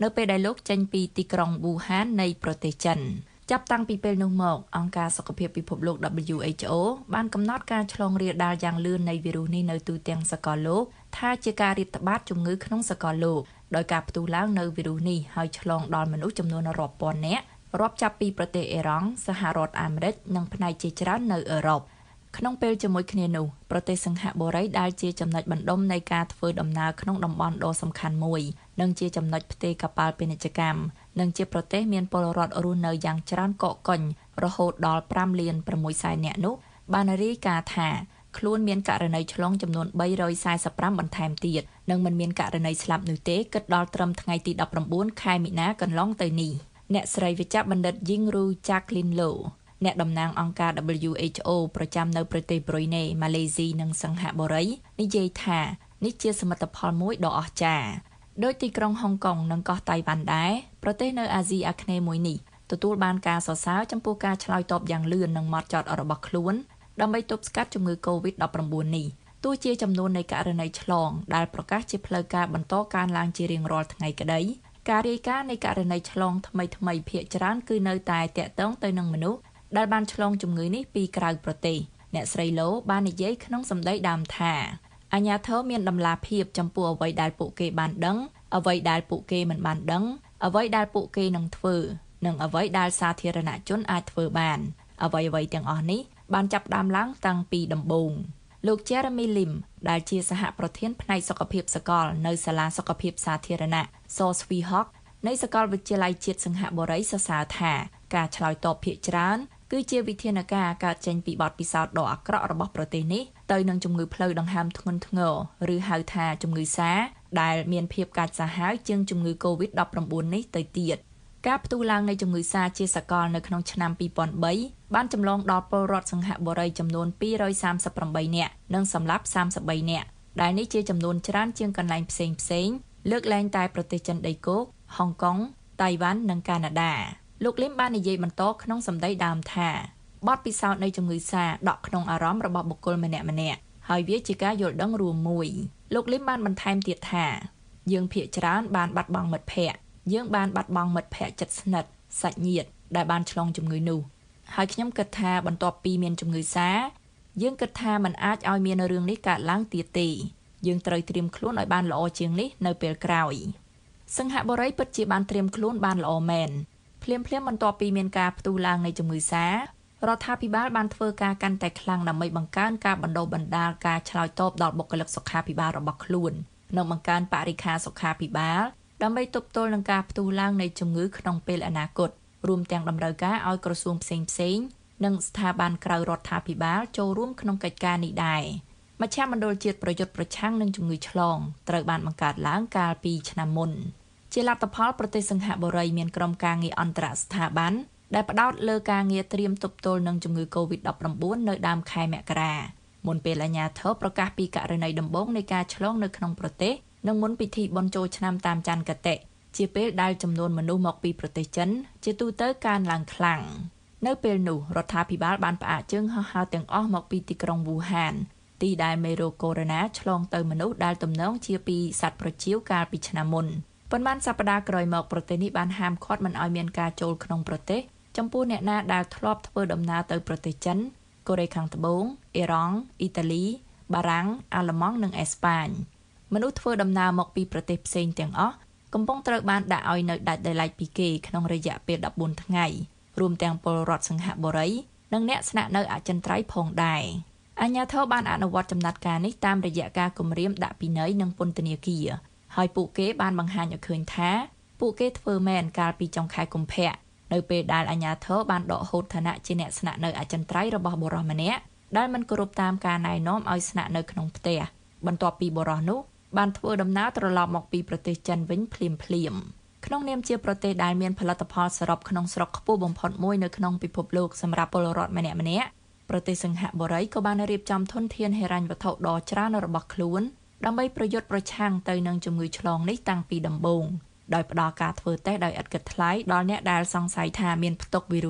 នៅពេលដែលលោកចេញពីទីក្រុងវូហាននៃប្រទេសចិនចាប់តាំងពីពេលនោះមកអង្គការសុខភាពពិភពលោក W H O បានកំណត់ការឆ្លងរាលដាលយ៉ាងលឿននៃវីរុសនេះនៅទូទាំងសកលលោកថាជាការរាតត្បាតជំងឺក្នុងសកលលោកដោយការផ្ទុះឡើងនៅវីរុសនេះហើយឆ្លងដល់មនុស្សចំនួនរាប់ពាន់នាក់រាប់ចាប់ពីប្រទេសអ៊ីរ៉ង់សហរដ្ឋអាមេរិកនិងផ្នែកជាច្រើននៅអឺរ៉ុបក្នុងពេលជាមួយគ្នានោះប្រទេសសិង្ហបុរីដែលជាចំណុចបណ្ដុំនៃការធ្វើដំណើរក្នុងតំបន់ដ៏សំខាន់មួយនិងជាចំណុចផ្ទេរកប៉ាល់ពាណិជ្ជកម្មនិងជាប្រទេសមានពលរដ្ឋរស់នៅយ៉ាងច្រើនកកកុញរហូតដល់ប្រាំលានប្រាំមួយសែននាក់នោះបានរាយការណ៍ថាខ្លួនមានករណីឆ្លងចំនួនបីរយសែសិបប្រាំបន្ថែមទៀតនិងមិនមានករណីស្លាប់នោះទេគិតដល់ត្រឹមថ្ងៃទីដប់ប្រាំបួនខែមីនាកន្លងទៅនេះអ្នកស្រីវិជ្ជបណ្ឌិតយីងរូចាក់លីនឡូអ្នកតំណាងអង្គការ W H O ប្រចាំនៅប្រទេសប្រ៊ុយណេម៉ាឡេស៊ីនិងសិង្ហបុរីនិយាយថានេះជាសមិទ្ធផលមួយដ៏អស្ចារ្យដោយទីក្រុងហុងកុងនិងកោះតៃវ៉ាន់ដែរប្រទេសនៅអាស៊ីអាគ្នេយ៍មួយនេះទទួលបានការសរសើរចំពោះការឆ្លើយតបយ៉ាងលឿននិងម៉ត់ចត់របស់ខ្លួនដើម្បីទប់ស្កាត់ជំងឺ កូវីដ ដប់ប្រាំបួន នេះទោះជាចំនួននៃករណីឆ្លងដែលប្រកាសជាផ្លូវការបន្តកើនឡើងជារៀងរាល់ថ្ងៃក្តីការរាយការណ៍នៃករណីឆ្លងថ្មីថ្មីភាគច្រើនគឺនៅតែតាក់ទងទៅនឹងមនុស្សដែលបានឆ្លងជំងឺនេះពីក្រៅប្រទេសអ្នកស្រីឡូបាននិយាយក្នុងសម្ដីដើមថាអាជ្ញាធរមានដំណាភាពចំពោះអ្វីដែលពួកគេបានដឹងអ្វីដែលពួកគេមិនបានដឹងអ្វីដែលពួកគេនឹងធ្វើនិងអ្វីដែលសាធារណជនអាចធ្វើបានអ្វីអ្វីទាំងអស់នេះបានចាប់ផ្ដើមឡើងតាំងពីដំបូងលោក Jeremy Lim ដែលជាសហប្រធានផ្នែកសុខភាពសកលនៅសាលាសុខភាពសាធារណៈ Sosvihok នៃសាកលវិទ្យាល័យជាតិសិង្ហបុរីសរសើរថាការឆ្លើយតបភាគច្រើនគឺជាវិធានការកើតចេញពីបទពិសោធន៍ដ៏អាក្រក់របស់ប្រទេសនេះទៅនឹងជំងឺផ្លូវដង្ហើមធ្ងន់ធ្ងរឬហៅថាជំងឺសាដែលមានភាពកាចសាហាវជាងជំងឺ កូវីដ ដប់ប្រាំបួន នេះទៅទៀតការផ្ទុះឡើងនៃជំងឺសាជាសកលនៅក្នុងឆ្នាំពីរពាន់បីបានចម្លងដល់ពលរដ្ឋសិង្ហបុរីចំនួនពីររយសាមសិបប្រាំបីនាក់និងសម្លាប់សាមសិបបីនាក់ដែលនេះជាចំនួនច្រើនជាងកន្លែងផ្សេងផ្សេងលើកលែងតែប្រទេសចិនដីគោកហុងកុងតៃវ៉ាន់និងកាណាដាលោកលឹមបាននិយាយបន្តក្នុងសម្ដីដើមថាបទពិសោធន៍នៃជំងឺសាដក់ក្នុងអារម្មណ៍របស់បុគ្គលម្នាក់ម្នាក់ហើយវាជាការយល់ដឹងរួមមួយលោកលឹមបានបន្ថែមទៀតថាយើងភាគច្រើនបានបាត់បង់មិត្តភ័ក្តិយើងបានបាត់បង់មិត្តភ័ក្តិជិតស្និទ្ធសាច់ញាតិដែលបានឆ្លងជំងឺនោះហើយខ្ញុំគិតថាបន្ទាប់ពីមានជំងឺសាយើងគិតថាมันអាចឲ្យមានរឿងនេះកើតឡើងទៀតទេយើងត្រូវត្រៀមខ្លួនឲ្យបានល្អជាងនេះនៅពេលក្រោយសិង្ហបុរីពិតជាបានត្រៀមខ្លួនបានល្អមែនភ្លាមភ្លាមបន្ទាប់ពីមានការផ្ទុះឡើងនៃជំងឺសារដ្ឋាភិបាលបានធ្វើការកាន់តែខ្លាំងដើម្បីបង្កើនការបណ្ដុះបណ្ដាលការឆ្លើយតបដល់បុគ្គលិកសុខាភិបាលរបស់ខ្លួននិងបង្កើនបរិក្ខារសុខាភិបាលដើម្បីទប់ទល់នឹងការផ្ទុះឡើងនៃជំងឺក្នុងពេលអនាគតរួមទាំងតម្រូវការឲ្យក្រសួងផ្សេងផ្សេងនិងស្ថាប័នក្រៅរដ្ឋាភិបាលចូលរួមក្នុងកិច្ចការនេះដែរមជ្ឈមណ្ឌលជាតិប្រយុទ្ធប្រឆាំងនឹងជំងឺឆ្លងត្រូវបានបង្កើតឡើងកាលពីឆ្នាំមុនជាលទ្ធផលប្រទេសសិង្ហបុរីមានក្រុមការងារអន្តរស្ថាប័នដែលផ្ដោតលើការងារត្រៀមទប់ទល់នឹងជំងឺ កូវីដ ដប់ប្រាំបួន នៅដើមខែមករាមុនពេលអាជ្ញាធរប្រកាសពីករណីដំបូងនៃការឆ្លងនៅក្នុងប្រទេសនិងមុនពិធីបុណ្យចូលឆ្នាំតាមច័ន្ទគតិជាពេលដែលចំនួនមនុស្សមកពីប្រទេសចិនជាទូទៅកើនឡើងខ្លាំងនៅពេលនោះរដ្ឋាភិបាលបានផ្អាកជើងហោះហើរទាំងអស់មកពីទីក្រុងវូហានទីដែលមេរោគកូវីដ ឆ្លងទៅមនុស្សដែលទំនងជាពីសត្វប្រចៀវកាលពីឆ្នាំមុនប៉ុន្មានសប្តាហ៍ក្រោយមកប្រទេសនេះបានហាមឃាត់មិនឲ្យមានការចូលក្នុងប្រទេសចំពោះអ្នកណាដែលធ្លាប់ធ្វើដំណើរទៅប្រទេសចិនកូរ៉េខាងត្បូងអ៊ីរ៉ង់អ៊ីតាលីបារាំងអាល្លឺម៉ង់និងអេស្ប៉ាញមនុស្សធ្វើដំណើរមកពីប្រទេសផ្សេងទាំងអស់កំពុងត្រូវបានដាក់ឲ្យនៅដាច់ដោយឡែកពីគេក្នុងរយៈពេលដប់បួនថ្ងៃរួមទាំងពលរដ្ឋសិង្ហបុរីនិងអ្នកស្នាក់នៅអចិន្ត្រៃយ៍ផងដែរអាជ្ញាធរបានអនុវត្តចំណាត់ការនេះតាមរយៈការគម្រាមដាក់ពិន័យនិងពន្ធនាគារហើយពួកគេបានបង្ហាញឲ្យឃើញថាពួកគេធ្វើមែនកាលពីចុងខែកុម្ភៈនៅពេលដែលអាជ្ញាធរបានដកហូតឋានៈជាអ្នកស្នាក់នៅអចិន្ត្រៃយ៍របស់បុរសម្នាក់ដែលមិនគោរពតាមការណែនាំឲ្យស្នាក់នៅក្នុងផ្ទះបន្ទាប់ពីបុរសនោះបានធ្វើដំណើរត្រឡប់មកពីប្រទេសចិនវិញភ្លាមភ្លាមក្នុងនាមជាប្រទេសដែលមានផលិតផលសរុបក្នុងស្រុកខ្ពស់បំផុតមួយនៅក្នុងពិភពលោកសម្រាប់ពលរដ្ឋម្នាក់ម្នាក់ប្រទេសសិង្ហបុរីក៏បានរៀបចំធនធានហិរញ្ញវត្ថុដ៏ច្រើនរបស់ខ្លួនដើម្បីប្រយុទ្ធប្រឆាំងទៅនឹងជំងឺឆ្លងនេះតាំងពីដំបូងដោយផ្ដល់ការធ្វើតេស្តដោយឥតគិតថ្លៃដល់អ្នកដែលសង្ស័យថាមានផ្ទុកវីរុសនេះ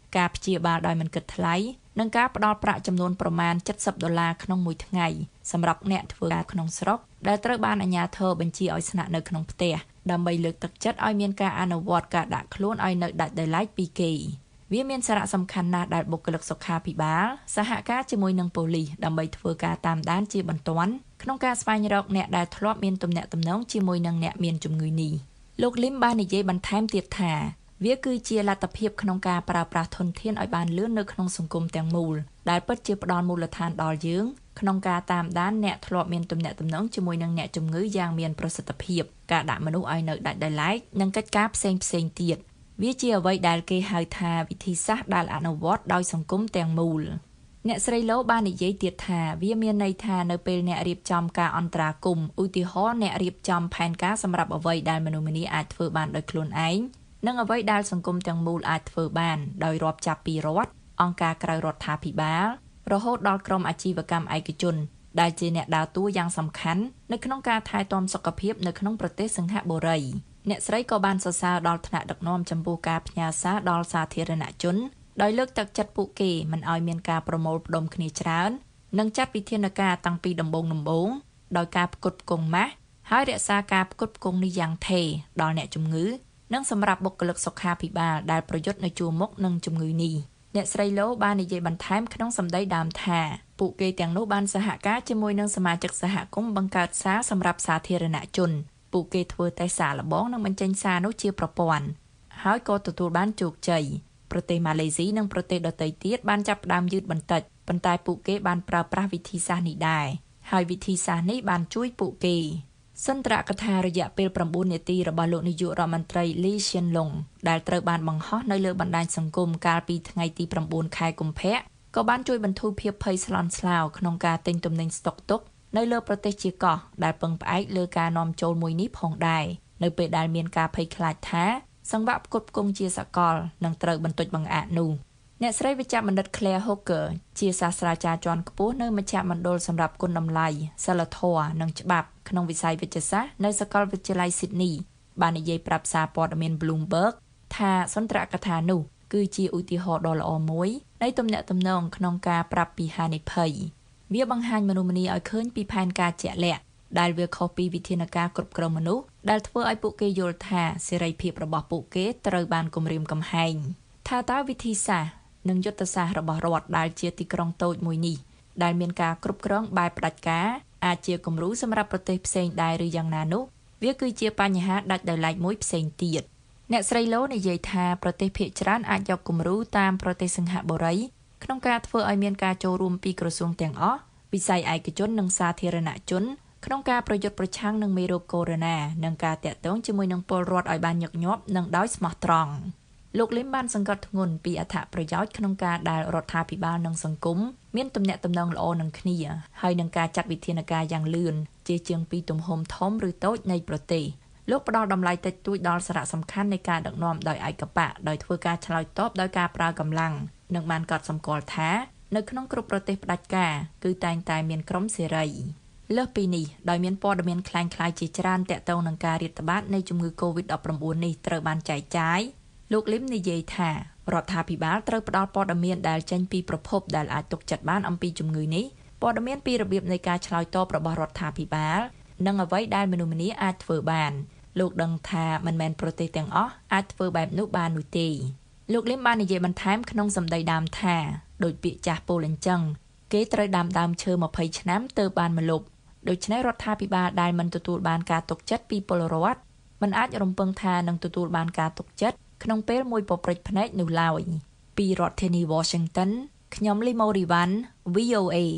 ការព្យាបាលដោយមិនគិតថ្លៃនិងការផ្តល់ប្រាក់ចំនួនប្រមាណเจ็ดสิบដុល្លារក្នុងមួយថ្ងៃសម្រាប់អ្នកធ្វើការក្នុងស្រុកដែលត្រូវបានអាជ្ញាធរបញ្ជាឲ្យស្នាក់នៅក្នុងផ្ទះដើម្បីលើកទឹកចិត្តឲ្យមានការអនុវត្តការដាក់ខ្លួនឲ្យនៅដាច់ដោយឡែកពីគេវាមានសារៈសំខាន់ណាស់ដែលបុគ្គលិកសុខាភិបាលសហការជាមួយនឹងប៉ូលីសដើម្បីធ្វើការតាមដានជាបន្ទាន់ក្នុងការស្វែងរកអ្នកដែលធ្លាប់មានទំនាក់ទំនងជាមួយនឹងអ្នកមានជំងឺនេះលោកលឹមបាននិយាយបន្ថែមទៀតថាវាគឺជាលទ្ធភាពក្នុងការប្រើប្រាស់ធនធានឲ្យបានលឿននៅក្នុងសង្គមទាំងមូលដែលពិតជាផ្ដល់មូលដ្ឋានដល់យើងក្នុងការតាមដានអ្នកធ្លាប់មានទំនាក់ទំនងជាមួយនឹងអ្នកជំងឺយ៉ាងមានប្រសិទ្ធភាពការដាក់មនុស្សឲ្យនៅដាច់ដោយឡែកនិងកិច្ចការផ្សេងផ្សេងទៀតវាជាអ្វីដែលគេហៅថាវិធីសាស្ត្រដែលអនុវត្តដោយសង្គមទាំងមូលអ្នកស្រីឡូបាននិយាយទៀតថាវាមានន័យថានៅពេលអ្នករៀបចំការអន្តរាគមន៍ឧទាហរណ៍អ្នករៀបចំផែនការសម្រាប់អ្វីដែលមនុស្សម្នាអាចធ្វើបានដោយខ្លួនឯងនិងអ្វីដែលសង្គមទាំងមូលអាចធ្វើបានដោយរាប់ចាប់ពីរដ្ឋអង្គការក្រៅរដ្ឋាភិបាលរហូតដល់ក្រុមអាជីវកម្មឯកជនដែលជាអ្នកដើរតួយ៉ាងសំខាន់នៅក្នុងការថែទាំសុខភាពនៅក្នុងប្រទេសសិង្ហបុរីអ្នកស្រីក៏បានសរសើរដល់ថ្នាក់ដឹកនាំចំពោះការផ្ញើសារដល់សាធារណជនដោយលើកទឹកចិត្តពួកគេមិនឲ្យមានការប្រមូលផ្ដុំគ្នាច្រើននិងចាត់វិធានការតាំងពីដំបូងដំបូងដោយការផ្គត់ផ្គង់ម៉ាស់ហើយរក្សាការផ្គត់ផ្គង់នេះយ៉ាងថេរដល់អ្នកជំងឺនិងសម្រាប់បុគ្គលិកសុខាភិបាលដែលប្រយុទ្ធនៅជួរមុខនឹងជំងឺនេះអ្នកស្រីឡូបាននិយាយបន្ថែមក្នុងសម្ដីដើមថាពួកគេទាំងនោះបានសហការជាមួយនឹងសមាជិកសហគមន៍បង្កើតសារសម្រាប់សាធារណជនពួកគេធ្វើតេស្តសាកល្បងនិងបញ្ចេញសារនោះជាប្រព័ន្ធហើយក៏ទទួលបានជោគជ័យប្រទេសម៉ាឡេស៊ីនិងប្រទេសដទៃទៀតបានចាប់ផ្ដើមយឺតបន្តិចប៉ុន្តែពួកគេបានប្រើប្រាស់វិធីសាស្ត្រនេះដែរហើយវិធីសាស្ត្រនេះបានជួយពួកគេសន្ទរកថារយៈពេល៩នាទីរបស់លោកនាយករដ្ឋមន្ត្រីលីសៀនឡុងដែលត្រូវបានបង្ហោះនៅលើបណ្ដាញសង្គមកាលពីថ្ងៃទី៩ខែកុម្ភៈក៏បានជួយបន្ធូរភាពភ័យស្លន់ស្លោក្នុងការទិញទំនិញស្តុកទុកនៅលើប្រទេសជាកោះដែលពឹងផ្អែកលើការនាំចូលមួយនេះផងដែរនៅពេលដែលមានការភ័យខ្លាចថាសង្វាក់ផ្គត់ផ្គង់ជាសកលនឹងត្រូវបន្តិចបង្អាក់នោះអ្នកស្រីវិជ្ជបណ្ឌិត Claire Hooker ជាសាស្ត្រាចារ្យជាន់ខ្ពស់នៅមជ្ឈមណ្ឌលសម្រាប់គុណតម្លៃសិលធម៌និងច្បាប់ក្នុងវិស័យវិទ្យាសាស្ត្រនៅសាកលវិទ្យាល័យ Sydney បាននិយាយប្រាប់សារព័ត៌មាន Bloomberg ថាសន្ទរកថានោះគឺជាឧទាហរណ៍ដ៏ល្អមួយនៃទំនាក់ទំនងក្នុងការប្រាប់ពីហានិភ័យវាបង្ហាញមនុស្សម្នាឲ្យឃើញពីផែនការជាក់លាក់ដែលវាខុសពីវិធានការគ្រប់គ្រងមនុស្សដែលធ្វើឲ្យពួកគេយល់ថាសេរីភាពរបស់ពួកគេត្រូវបានគំរាមកំហែងថាតើវិធីសាស្ត្រនិងយុទ្ធសាស្ត្ររបស់រដ្ឋដែលជាទីក្រុងតូចមួយនេះដែលមានការគ្រប់គ្រងបែបផ្ដាច់ការអាចជាគំរូសម្រាប់ប្រទេសផ្សេងដែរឬយ៉ាងណានោះវាគឺជាបញ្ហាដាច់ដោយឡែកមួយផ្សេងទៀតអ្នកស្រីឡូនិយាយថាប្រទេសភាគច្រើនអាចយកគំរូតាមប្រទេសសិង្ហបុរីក្នុងការធ្វើឲ្យមានការចូលរួមពីក្រសួងទាំងអស់វិស័យឯកជននិងសាធារណជនក្នុងការប្រយុទ្ធប្រឆាំងនឹងមេរោគកូវីដ និងការតាក់ទងជាមួយនឹងពលរដ្ឋឲ្យបានញឹកញាប់និងដោយស្មោះត្រង់លោកលឹមបានសង្កត់ធ្ងន់ពីអត្ថប្រយោជន៍ក្នុងការដែលរដ្ឋាភិបាលនិងសង្គមមានទំនាក់ទំនងល្អនឹងគ្នាហើយនឹងការចាត់វិធានការយ៉ាងលឿនជាជាងពីទំហំធំឬតូចនៃប្រទេសលោកផ្ដល់តម្លៃតិចតួចដល់សារៈសំខាន់នៃការដឹកនាំដោយឯកបកដោយធ្វើការឆ្លើយតបដោយការប្រើកម្លាំងនិងបានកត់សម្គាល់ថានៅក្នុងគ្រប់ប្រទេសផ្ដាច់ការគឺតែងតែមានក្រុមសេរីលើសពីនេះដោយមានព័ត៌មានคล้ายៗជាច្រើនទាក់ទងនឹងការរាតត្បាតនៃជំងឺ កូវីដ ដប់ប្រាំបួន នេះត្រូវបានចែកចាយលោកលឹមនិយាយថារដ្ឋាភិបាលត្រូវផ្ដល់ព័ត៌មានដែលចេញពីប្រភពដែលអាចទុកចិត្តបានអំពីជំងឺនេះព័ត៌មានពីរបៀបនៃការឆ្លើយតបរបស់រដ្ឋាភិបាលនិងអ្វីដែលមនុស្សម្នាអាចធ្វើបានលោកដឹងថាមិនមែនប្រទេសទាំងអស់អាចធ្វើបែបនោះបាននោះទេលោកលឹមបាននិយាយបន្ថែមក្នុងសម្ដីដើមថាដោយពាក្យចាស់ពោលអញ្ចឹងគេត្រូវដាំដើមឈើម្ភៃឆ្នាំទើបបានម្លប់ដូច្នេះរដ្ឋាភិបាលដែលមិនទទួលបានការទុកចិត្តពីពលរដ្ឋមិនអាចរំពឹងថានឹងទទួលបានការទុកចិត្តក្នុងពេលមួយពព្រិចភ្នែកនោះឡើយពីរដ្ឋធានី Washington ខ្ញុំលីម៉ូរីវ៉ាន់ វី អូ เอ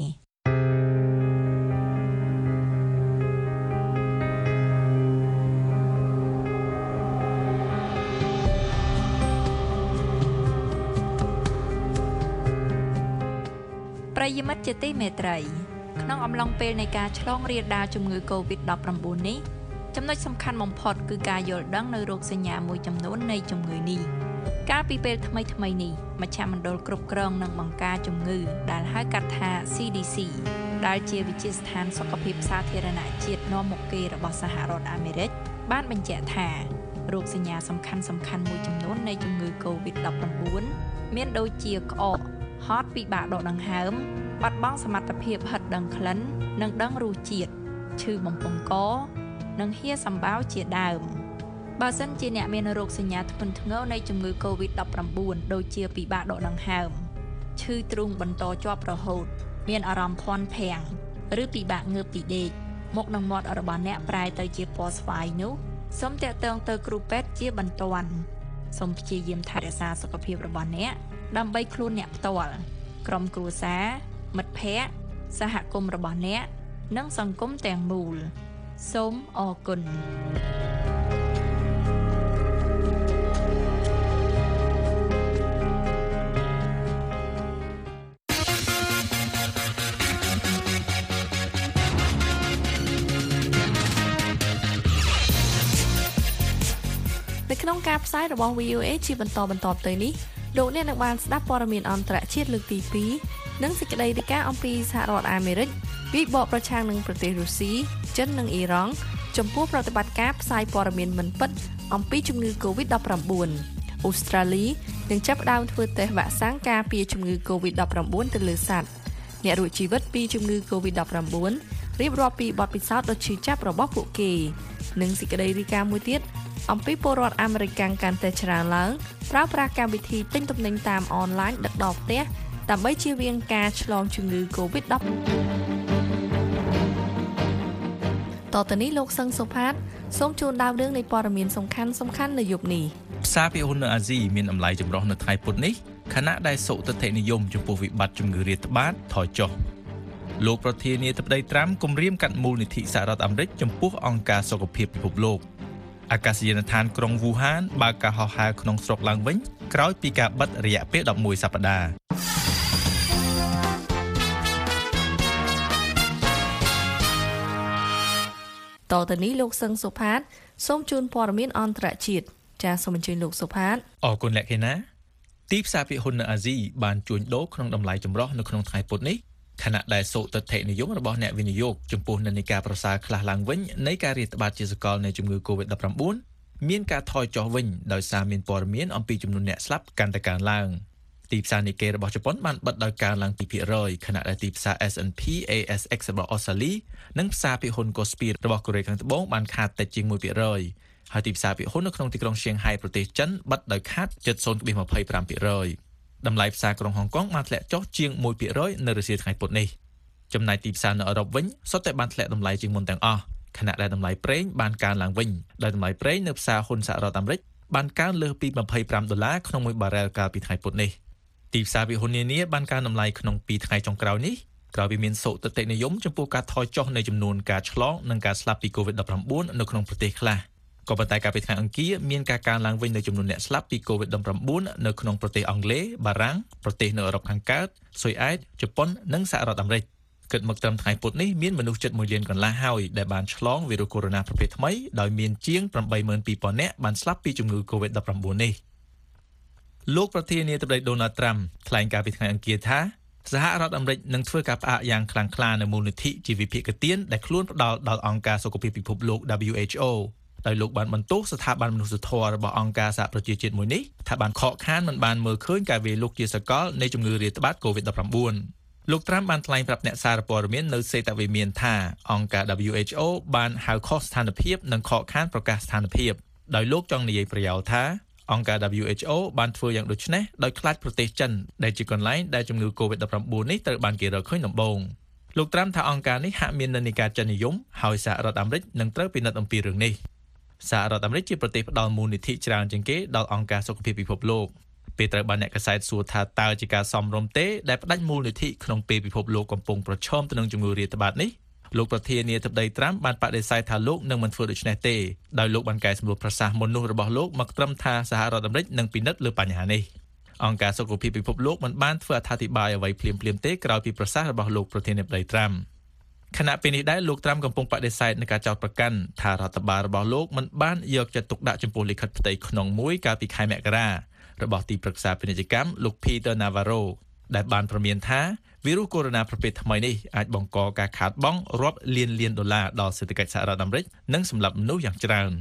ប្រិយមិត្តជាទីមេត្រីក្នុងអំឡុងពេលនៃការឆ្លងរាលដាលជំងឺ កូវីដ ដប់ប្រាំបួន នេះចំណុចសំខាន់បំផុតគឺការយល់ដឹងនៅរោគសញ្ញាមួយចំនួននៃជំងឺនេះកាលពីពេលថ្មីៗនេះមជ្ឈមណ្ឌលគ្រប់គ្រងនិងបង្ការជំងឺដែលហៅកាត់ថា C D C ដែលជាវិទ្យាស្ថានសុខភាពសាធារណជាតិនាំមុខគេរបស់សហរដ្ឋអាមេរិកបានបញ្ជាក់ថារោគសញ្ញាសំខាន់ៗមួយចំនួននៃជំងឺ កូវីដ ដប់ប្រាំបួនមានដូចជាក្អកហត់ពិបាកដកដង្ហើមបាត់បង់សមត្ថភាពហិតដឹងក្លិននិងដឹងរសជាតិឈឺបំពង់កនិងហៀសម្បោរជាដើមបើសិនជាអ្នកមានរោគសញ្ញាធ្ងន់ធ្ងរនៃជំងឺ កូវីដ ដប់ប្រាំបួន ដូចជាពិបាកដកដង្ហើមឈឺទ្រូងបន្តជាប់រហូតមានអារម្មណ៍ភាន់ភាំងឬពិបាកងើបពីដេកមុខនិងមាត់របស់អ្នកប្រែទៅជាពណ៌ស្វាយនោះសូមតាក់ទងទៅគ្រូពេទ្យជាបន្ទាន់សូមព្យាយាមថែរក្សាសុខភាពរបស់អ្នកដើម្បីខ្លួនអ្នកផ្ទាល់ក្រុមគ្រួសារមិត្តភ័ក្តិសហគមន៍របស់អ្នកនិងសង្គមទាំងមូលសូមអរគុណនៅក្នុងការផ្សាយរបស់ វី អូ เอ ជាបន្តបន្តទៅនេះលោកអ្នកនឹងបានស្ដាប់ព័ត៌មានអន្តរជាតិលើកទីពីរនិងសេចក្តីរាយការណ៍អំពីសហរដ្ឋអាមេរិកវិបកប្រឆាំងនឹងប្រទេសរុស្ស៊ីចិននិងអ៊ីរ៉ង់ចំពោះប្រតិបត្តិការផ្សាយព័ត៌មានមិនពិតអំពីជំងឺ កូវីដ ដប់ប្រាំបួន អូស្ត្រាលីនឹងចាប់ផ្ដើមធ្វើតេស្តវ៉ាក់សាំងការពារជំងឺ កូវីដ ដប់ប្រាំបួន ទៅលើសត្វអ្នករួចជីវិតពីជំងឺ កូវីដ ដប់ប្រាំបួន រៀបរាប់ពីបទពិសោធន៍ដ៏ឈឺចាប់របស់ពួកគេនិងសេចក្តីរាយការណ៍មួយទៀតអំពីពលរដ្ឋអាមេរិកកាន់តែច្រើនឡើងប្រើប្រាស់កម្មវិធីទិញទំនិញតាមអនឡាញដឹកដល់ផ្ទះដើម្បីជៀសវាងការឆ្លងជំងឺ កូវីដ ដប់ តទៅនេះលោកសឹងសុផាតសូមជូនដើមរឿងនៃព័ត៌មានសំខាន់សំខាន់នៅយប់នេះផ្សារភាគហ៊ុននៅអាស៊ីមានតម្លៃចម្រុះនៅថ្ងៃពុធនេះខណៈដែលសុទិដ្ឋិនិយមចំពោះវិបត្តិជំងឺរាតត្បាតថយចុះលោកប្រធានាធិបតីត្រាំគម្រាមកាត់មូលនិធិសហរដ្ឋអាមេរិកចំពោះអង្គការសុខភាពពិភពលោកអាកាសយានដ្ឋានក្រុងវូហានបើកការហោះហើរក្នុងស្រុកឡើងវិញក្រោយពីការបិទរយៈពេលដប់មួយសប្តាហ៍តទៅនេះលោកសឹងសុផាតសូមជូនព័ត៌មានអន្តរជាតិចាសសូមអញ្ជើញលោកសុផាតអរគុណលក្ខិណាទីផ្សារភាគហ៊ុននៅអាស៊ីបានជួញដូរក្នុងតម្លៃចម្រុះនៅក្នុងថ្ងៃពុធនេះខណៈដែលសុទិដ្ឋិនិយមរបស់អ្នកវិនិយោគចំពោះនិន្នាការប្រសើរខ្លះឡើងវិញនៃការរាតត្បាតជាសកលនៃជំងឺ កូវីដ ដប់ប្រាំបួន មានការថយចុះវិញដោយសារមានព័ត៌មានអំពីចំនួនអ្នកស្លាប់កាន់តែកើនឡើងទីផ្សារ Nikkei របស់ជប៉ុនបានបិទដោយកើនឡើង ពីរភាគរយ ខណៈដែលទីផ្សារ เอส แอนด์ พี เอ เอส เอ็กซ์ របស់អូស្ត្រាលីនិងផ្សារភាគហ៊ុន Kospi របស់កូរ៉េខាងត្បូងបានខាតតិចជាងមួយភាគរយ ហើយទីផ្សារភាគហ៊ុននៅក្នុងទីក្រុង Shanghai ប្រទេសចិនបិទដោយខាតជិត ศูนย์จุดยี่สิบห้าភាគរយ តម្លៃផ្សារក្រុងហុងកុងបានធ្លាក់ចុះជាងមួយភាគរយនៅរសៀលថ្ងៃពុធនេះចំណែកទីផ្សារនៅអឺរ៉ុបវិញសុទ្ធតែបានធ្លាក់តម្លៃជាងមុនទាំងអស់ខណៈដែលតម្លៃប្រេងបានកើនឡើងវិញដោយតម្លៃប្រេងនៅផ្សារហ៊ុនសហរដ្ឋអាមេរិកបានកើនលើសពីยี่สิบห้าដុល្លារក្នុងមួយបារ៉ែលកាលពីថ្ងៃពុធនេះទីផ្សារវិហ៊ុននានាបានកើនតម្លៃក្នុងពីរថ្ងៃចុងក្រោយនេះក្រោយពីមានសុទិដ្ឋិនិយមចំពោះការថយចុះនៃចំនួនការឆ្លងនិងការស្លាប់ពី កូវីដ ដប់ប្រាំបួន នៅក្នុងប្រទេសខ្លះក៏ប៉ុន្តែកាលពីថ្ងៃអង្គារមានការកើនឡើងវិញនៅចំនួនអ្នកស្លាប់ពី កូវីដ ដប់ប្រាំបួន នៅក្នុងប្រទេសអង់គ្លេសបារាំងប្រទេសនៅអឺរ៉ុបខាងកើតស៊ុយអែតជប៉ុននិងសហរដ្ឋអាមេរិកគិតមកត្រឹមថ្ងៃពុធនេះមានមនុស្សជិតមួយលានកន្លះហើយដែលបានឆ្លងវីរុសកូវីដ ប្រភេទថ្មីដោយមានជាង ប្រាំបីម៉ឺនពីរពាន់ នាក់បានស្លាប់ពីជំងឺ កូវីដ ដប់ប្រាំបួន នេះលោកប្រធានាធិបតី Donald Trump ថ្លែងការពីថ្ងៃអង្គារថាសហរដ្ឋអាមេរិកនឹងធ្វើការផ្អាកយ៉ាងខ្លាំងក្លានៅមូលនិធិជីវភាគទានដែលខ្លួនផ្ដល់ដល់អង្គការសុខភាពពិភពលោក ដបલ્យូ เอช អូ ដោយលោកបានបន្ទោសស្ថាប័នមនុស្សធម៌របស់អង្គការសហប្រជាជាតិមួយនេះថាបានខកខានមិនបានមើលឃើញការវាយលុកជាសកលនៃជំងឺរាតត្បាត កូវីដ ដប់ប្រាំបួន លោកត្រាំបានថ្លែងប្រាប់អ្នកសារព័ត៌មាននៅសេតវិមានថាអង្គការ ដបલ્យូ เอช អូ បានហៅខុសស្ថានភាពនិងខកខានប្រកាសស្ថានភាពដោយលោកចង់និយាយប្រយោលថាអង្គការ ដបલ્យូ เอช អូ បានធ្វើយ៉ាងដូចនេះដោយខ្លាចប្រទេសចិនដែលជាកន្លែងដែលជំងឺ កូវីដ ដប់ប្រាំបួន នេះត្រូវបានគេរកឃើញដំបូងលោកត្រាំថាអង្គការនេះហាក់មាននិន្នាការចិននិយមហើយសហរដ្ឋអាមេរិកនឹងត្រូវពិនិត្យអំពីរឿងនេះសហរដ្ឋអាមេរិកជាប្រទេសផ្ដល់មូលនិធិច្រើនជាងគេដល់អង្គការសុខភាពពិភពលោកពេលត្រូវបានអ្នកកាសែតសួរថាតើជាការសមរម្យទេដែលផ្ដាច់មូលនិធិក្នុងពេលពិភពលោកកំពុងប្រឈមទៅនឹងជំងឺរាតត្បាតនេះលោកប្រធានាធិបតីត្រាំបានបដិសេធថាលោកនឹងមិនធ្វើដូច្នេះទេដោយលោកបានកែសម្រួលប្រសាសន៍មុននោះរបស់លោកមកត្រឹមថាសហរដ្ឋអាមេរិកនឹងពិនិត្យលើបញ្ហានេះអង្គការសុខភាពពិភពលោកមិនបានធ្វើអត្ថាធិប្បាយអ្វីភ្លាមៗទេក្រោយពីប្រសាសន៍របស់លោកប្រធានាធិបតីត្រាំខណៈពេលនេះដែរលោកត្រាំកំពុងបដិសេធនឹងការចោទប្រកាន់ថារដ្ឋបាលរបស់លោកមិនបានយកចិត្តទុកដាក់ចំពោះលិខិតផ្ទៃក្នុងមួយកាលពីខែមករារបស់ទីប្រឹក្សាពាណិជ្ជកម្មលោក Peter Navarro ដែលបានព្រមានថាវីរុសកូវីដ ប្រភេទថ្មីនេះអាចបង្កការខាតបង់រាប់លានលានដុល្លារដល់សេដ្ឋកិច្ចសហរដ្ឋអាមេរិកនិងសម្លាប់មនុស្សយ៉ាងច្រើន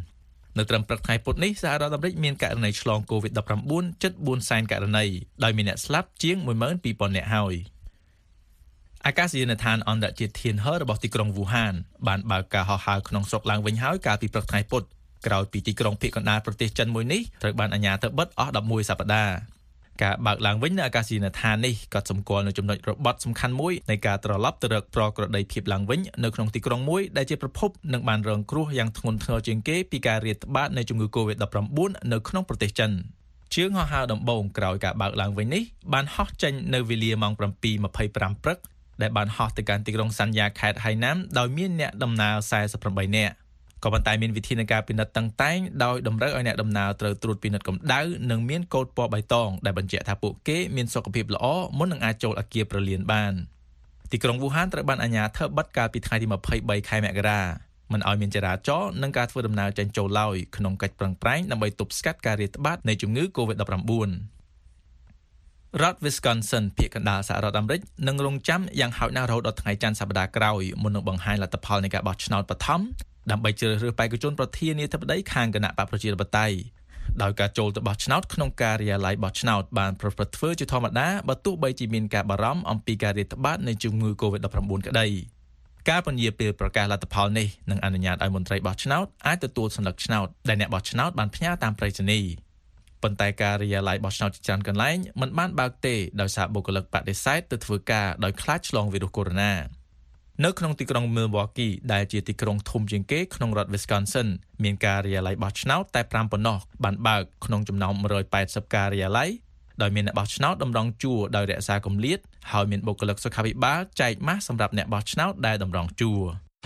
នៅត្រឹមព្រឹកថ្ងៃពុធនេះសហរដ្ឋអាមេរិកមានករណីឆ្លង កូវីដ ដប់ប្រាំបួន ជិតបួនសែនករណីដោយមានអ្នកស្លាប់ជាង មួយម៉ឺនពីរពាន់ នាក់ហើយអាកាសយានដ្ឋានអន្តរជាតិធានហឺរបស់ទីក្រុងវូហានបានបើកការហោះហើរក្នុងស្រុកឡើងវិញហើយកាលពីព្រឹកថ្ងៃពុធក្រោយពីទីក្រុងភាគកណ្ដាលប្រទេសចិនមួយនេះត្រូវបានអាជ្ញាធរបិទអស់ដប់មួយសប្តាហ៍ការបើកឡើងវិញនៅអាកាសយានដ្ឋាននេះក៏សម្គាល់នៅចំណុចរបត់សំខាន់មួយនៃការត្រឡប់ទៅរកប្រក្រតីភាពឡើងវិញនៅក្នុងទីក្រុងមួយដែលជាប្រភពនឹងបានរងគ្រោះយ៉ាងធ្ងន់ធ្ងរជាងគេពីការរាតត្បាតនៃជំងឺ កូវីដ ដប់ប្រាំបួន នៅក្នុងប្រទេសចិនជើងហោះហើរដំបូងក្រោយការបើកឡើងវិញនេះបានហោះចេញនៅវេលាម៉ោង ប្រាំពីរម្ភៃប្រាំ ព្រឹកដែលបានហោះទៅកាន់ទីក្រុងសាន់យ៉ាខេត្តហៃណាមដោយមានអ្នកដំណើរសែសិបប្រាំបីនាក់ក៏ប៉ុន្តែមានវិធានការពិនិត្យតឹងតែងដោយតម្រូវឲ្យអ្នកដំណើរត្រូវត្រួតពិនិត្យកម្ដៅនិងមានកូដពណ៌បៃតងដែលបញ្ជាក់ថាពួកគេមានសុខភាពល្អមុននឹងអាចចូលអគារប្រលានបានទីក្រុងវូហានត្រូវបានអាជ្ញាធរបិទកាលពីថ្ងៃទីម្ភៃបីខែមករាមិនឲ្យមានចរាចរណ៍និងការធ្វើដំណើរចេញចូលឡើយក្នុងកិច្ចប្រឹងប្រែងដើម្បីទប់ស្កាត់ការរាតត្បាតនៃជំងឺ កូវីដ ដប់ប្រាំបួន រដ្ឋ Wisconsin ភាគកណ្ដាលសហរដ្ឋអាមេរិកនឹងរងចាំយ៉ាងហោចណាស់រហូតដល់ថ្ងៃច័ន្ទសប្តាហ៍ក្រោយមុននឹងបង្ហាញលទ្ធផលនៃការបោះឆ្នោតបឋមដើម្បីជ្រើសរើសបេក្ខជនប្រធានាធិបតីខាងគណៈបកប្រជាធិបតេយ្យដោយការចូលទៅបោះឆ្នោតក្នុងការិយាល័យបោះឆ្នោតបានប្រព្រឹត្តធ្វើជាធម្មតាបើទោះបីជាមានការបារម្ភអំពីការរាតត្បាតនៃជំងឺ កូវីដ ដប់ប្រាំបួន ក្តីការពន្យាពេលប្រកាសលទ្ធផលនេះនឹងអនុញ្ញាតឲ្យមន្ត្រីបោះឆ្នោតអាចទទួលសញ្ញាឆ្នោតដែលអ្នកបោះឆ្នោតបានផ្ញើតាមប្រៃសណីយ៍ប៉ុន្តែការិយាល័យបោះឆ្នោតជាច្រើនកន្លែងមិនបានបើកទេដោយសារបុគ្គលិកបដិសេធទៅធ្វើការដោយខ្លាចឆ្លងវីរុសកូវីដ នៅក្នុងទីក្រុង Milwaukee ដែលជាទីក្រុងធំជាងគេក្នុងរដ្ឋ Wisconsin មានការិយាល័យបោះឆ្នោតតែប្រាំប៉ុណ្ណោះបានបើកក្នុងចំណោមមួយរយប៉ែតសិបការិយាល័យដោយមានអ្នកបោះឆ្នោតតម្រង់ជួរដោយរក្សាគម្លាតហើយមានបុគ្គលិកសុខាភិបាលចែកម៉ាស់សម្រាប់អ្នកបោះឆ្នោតដែលតម្រង់ជួរ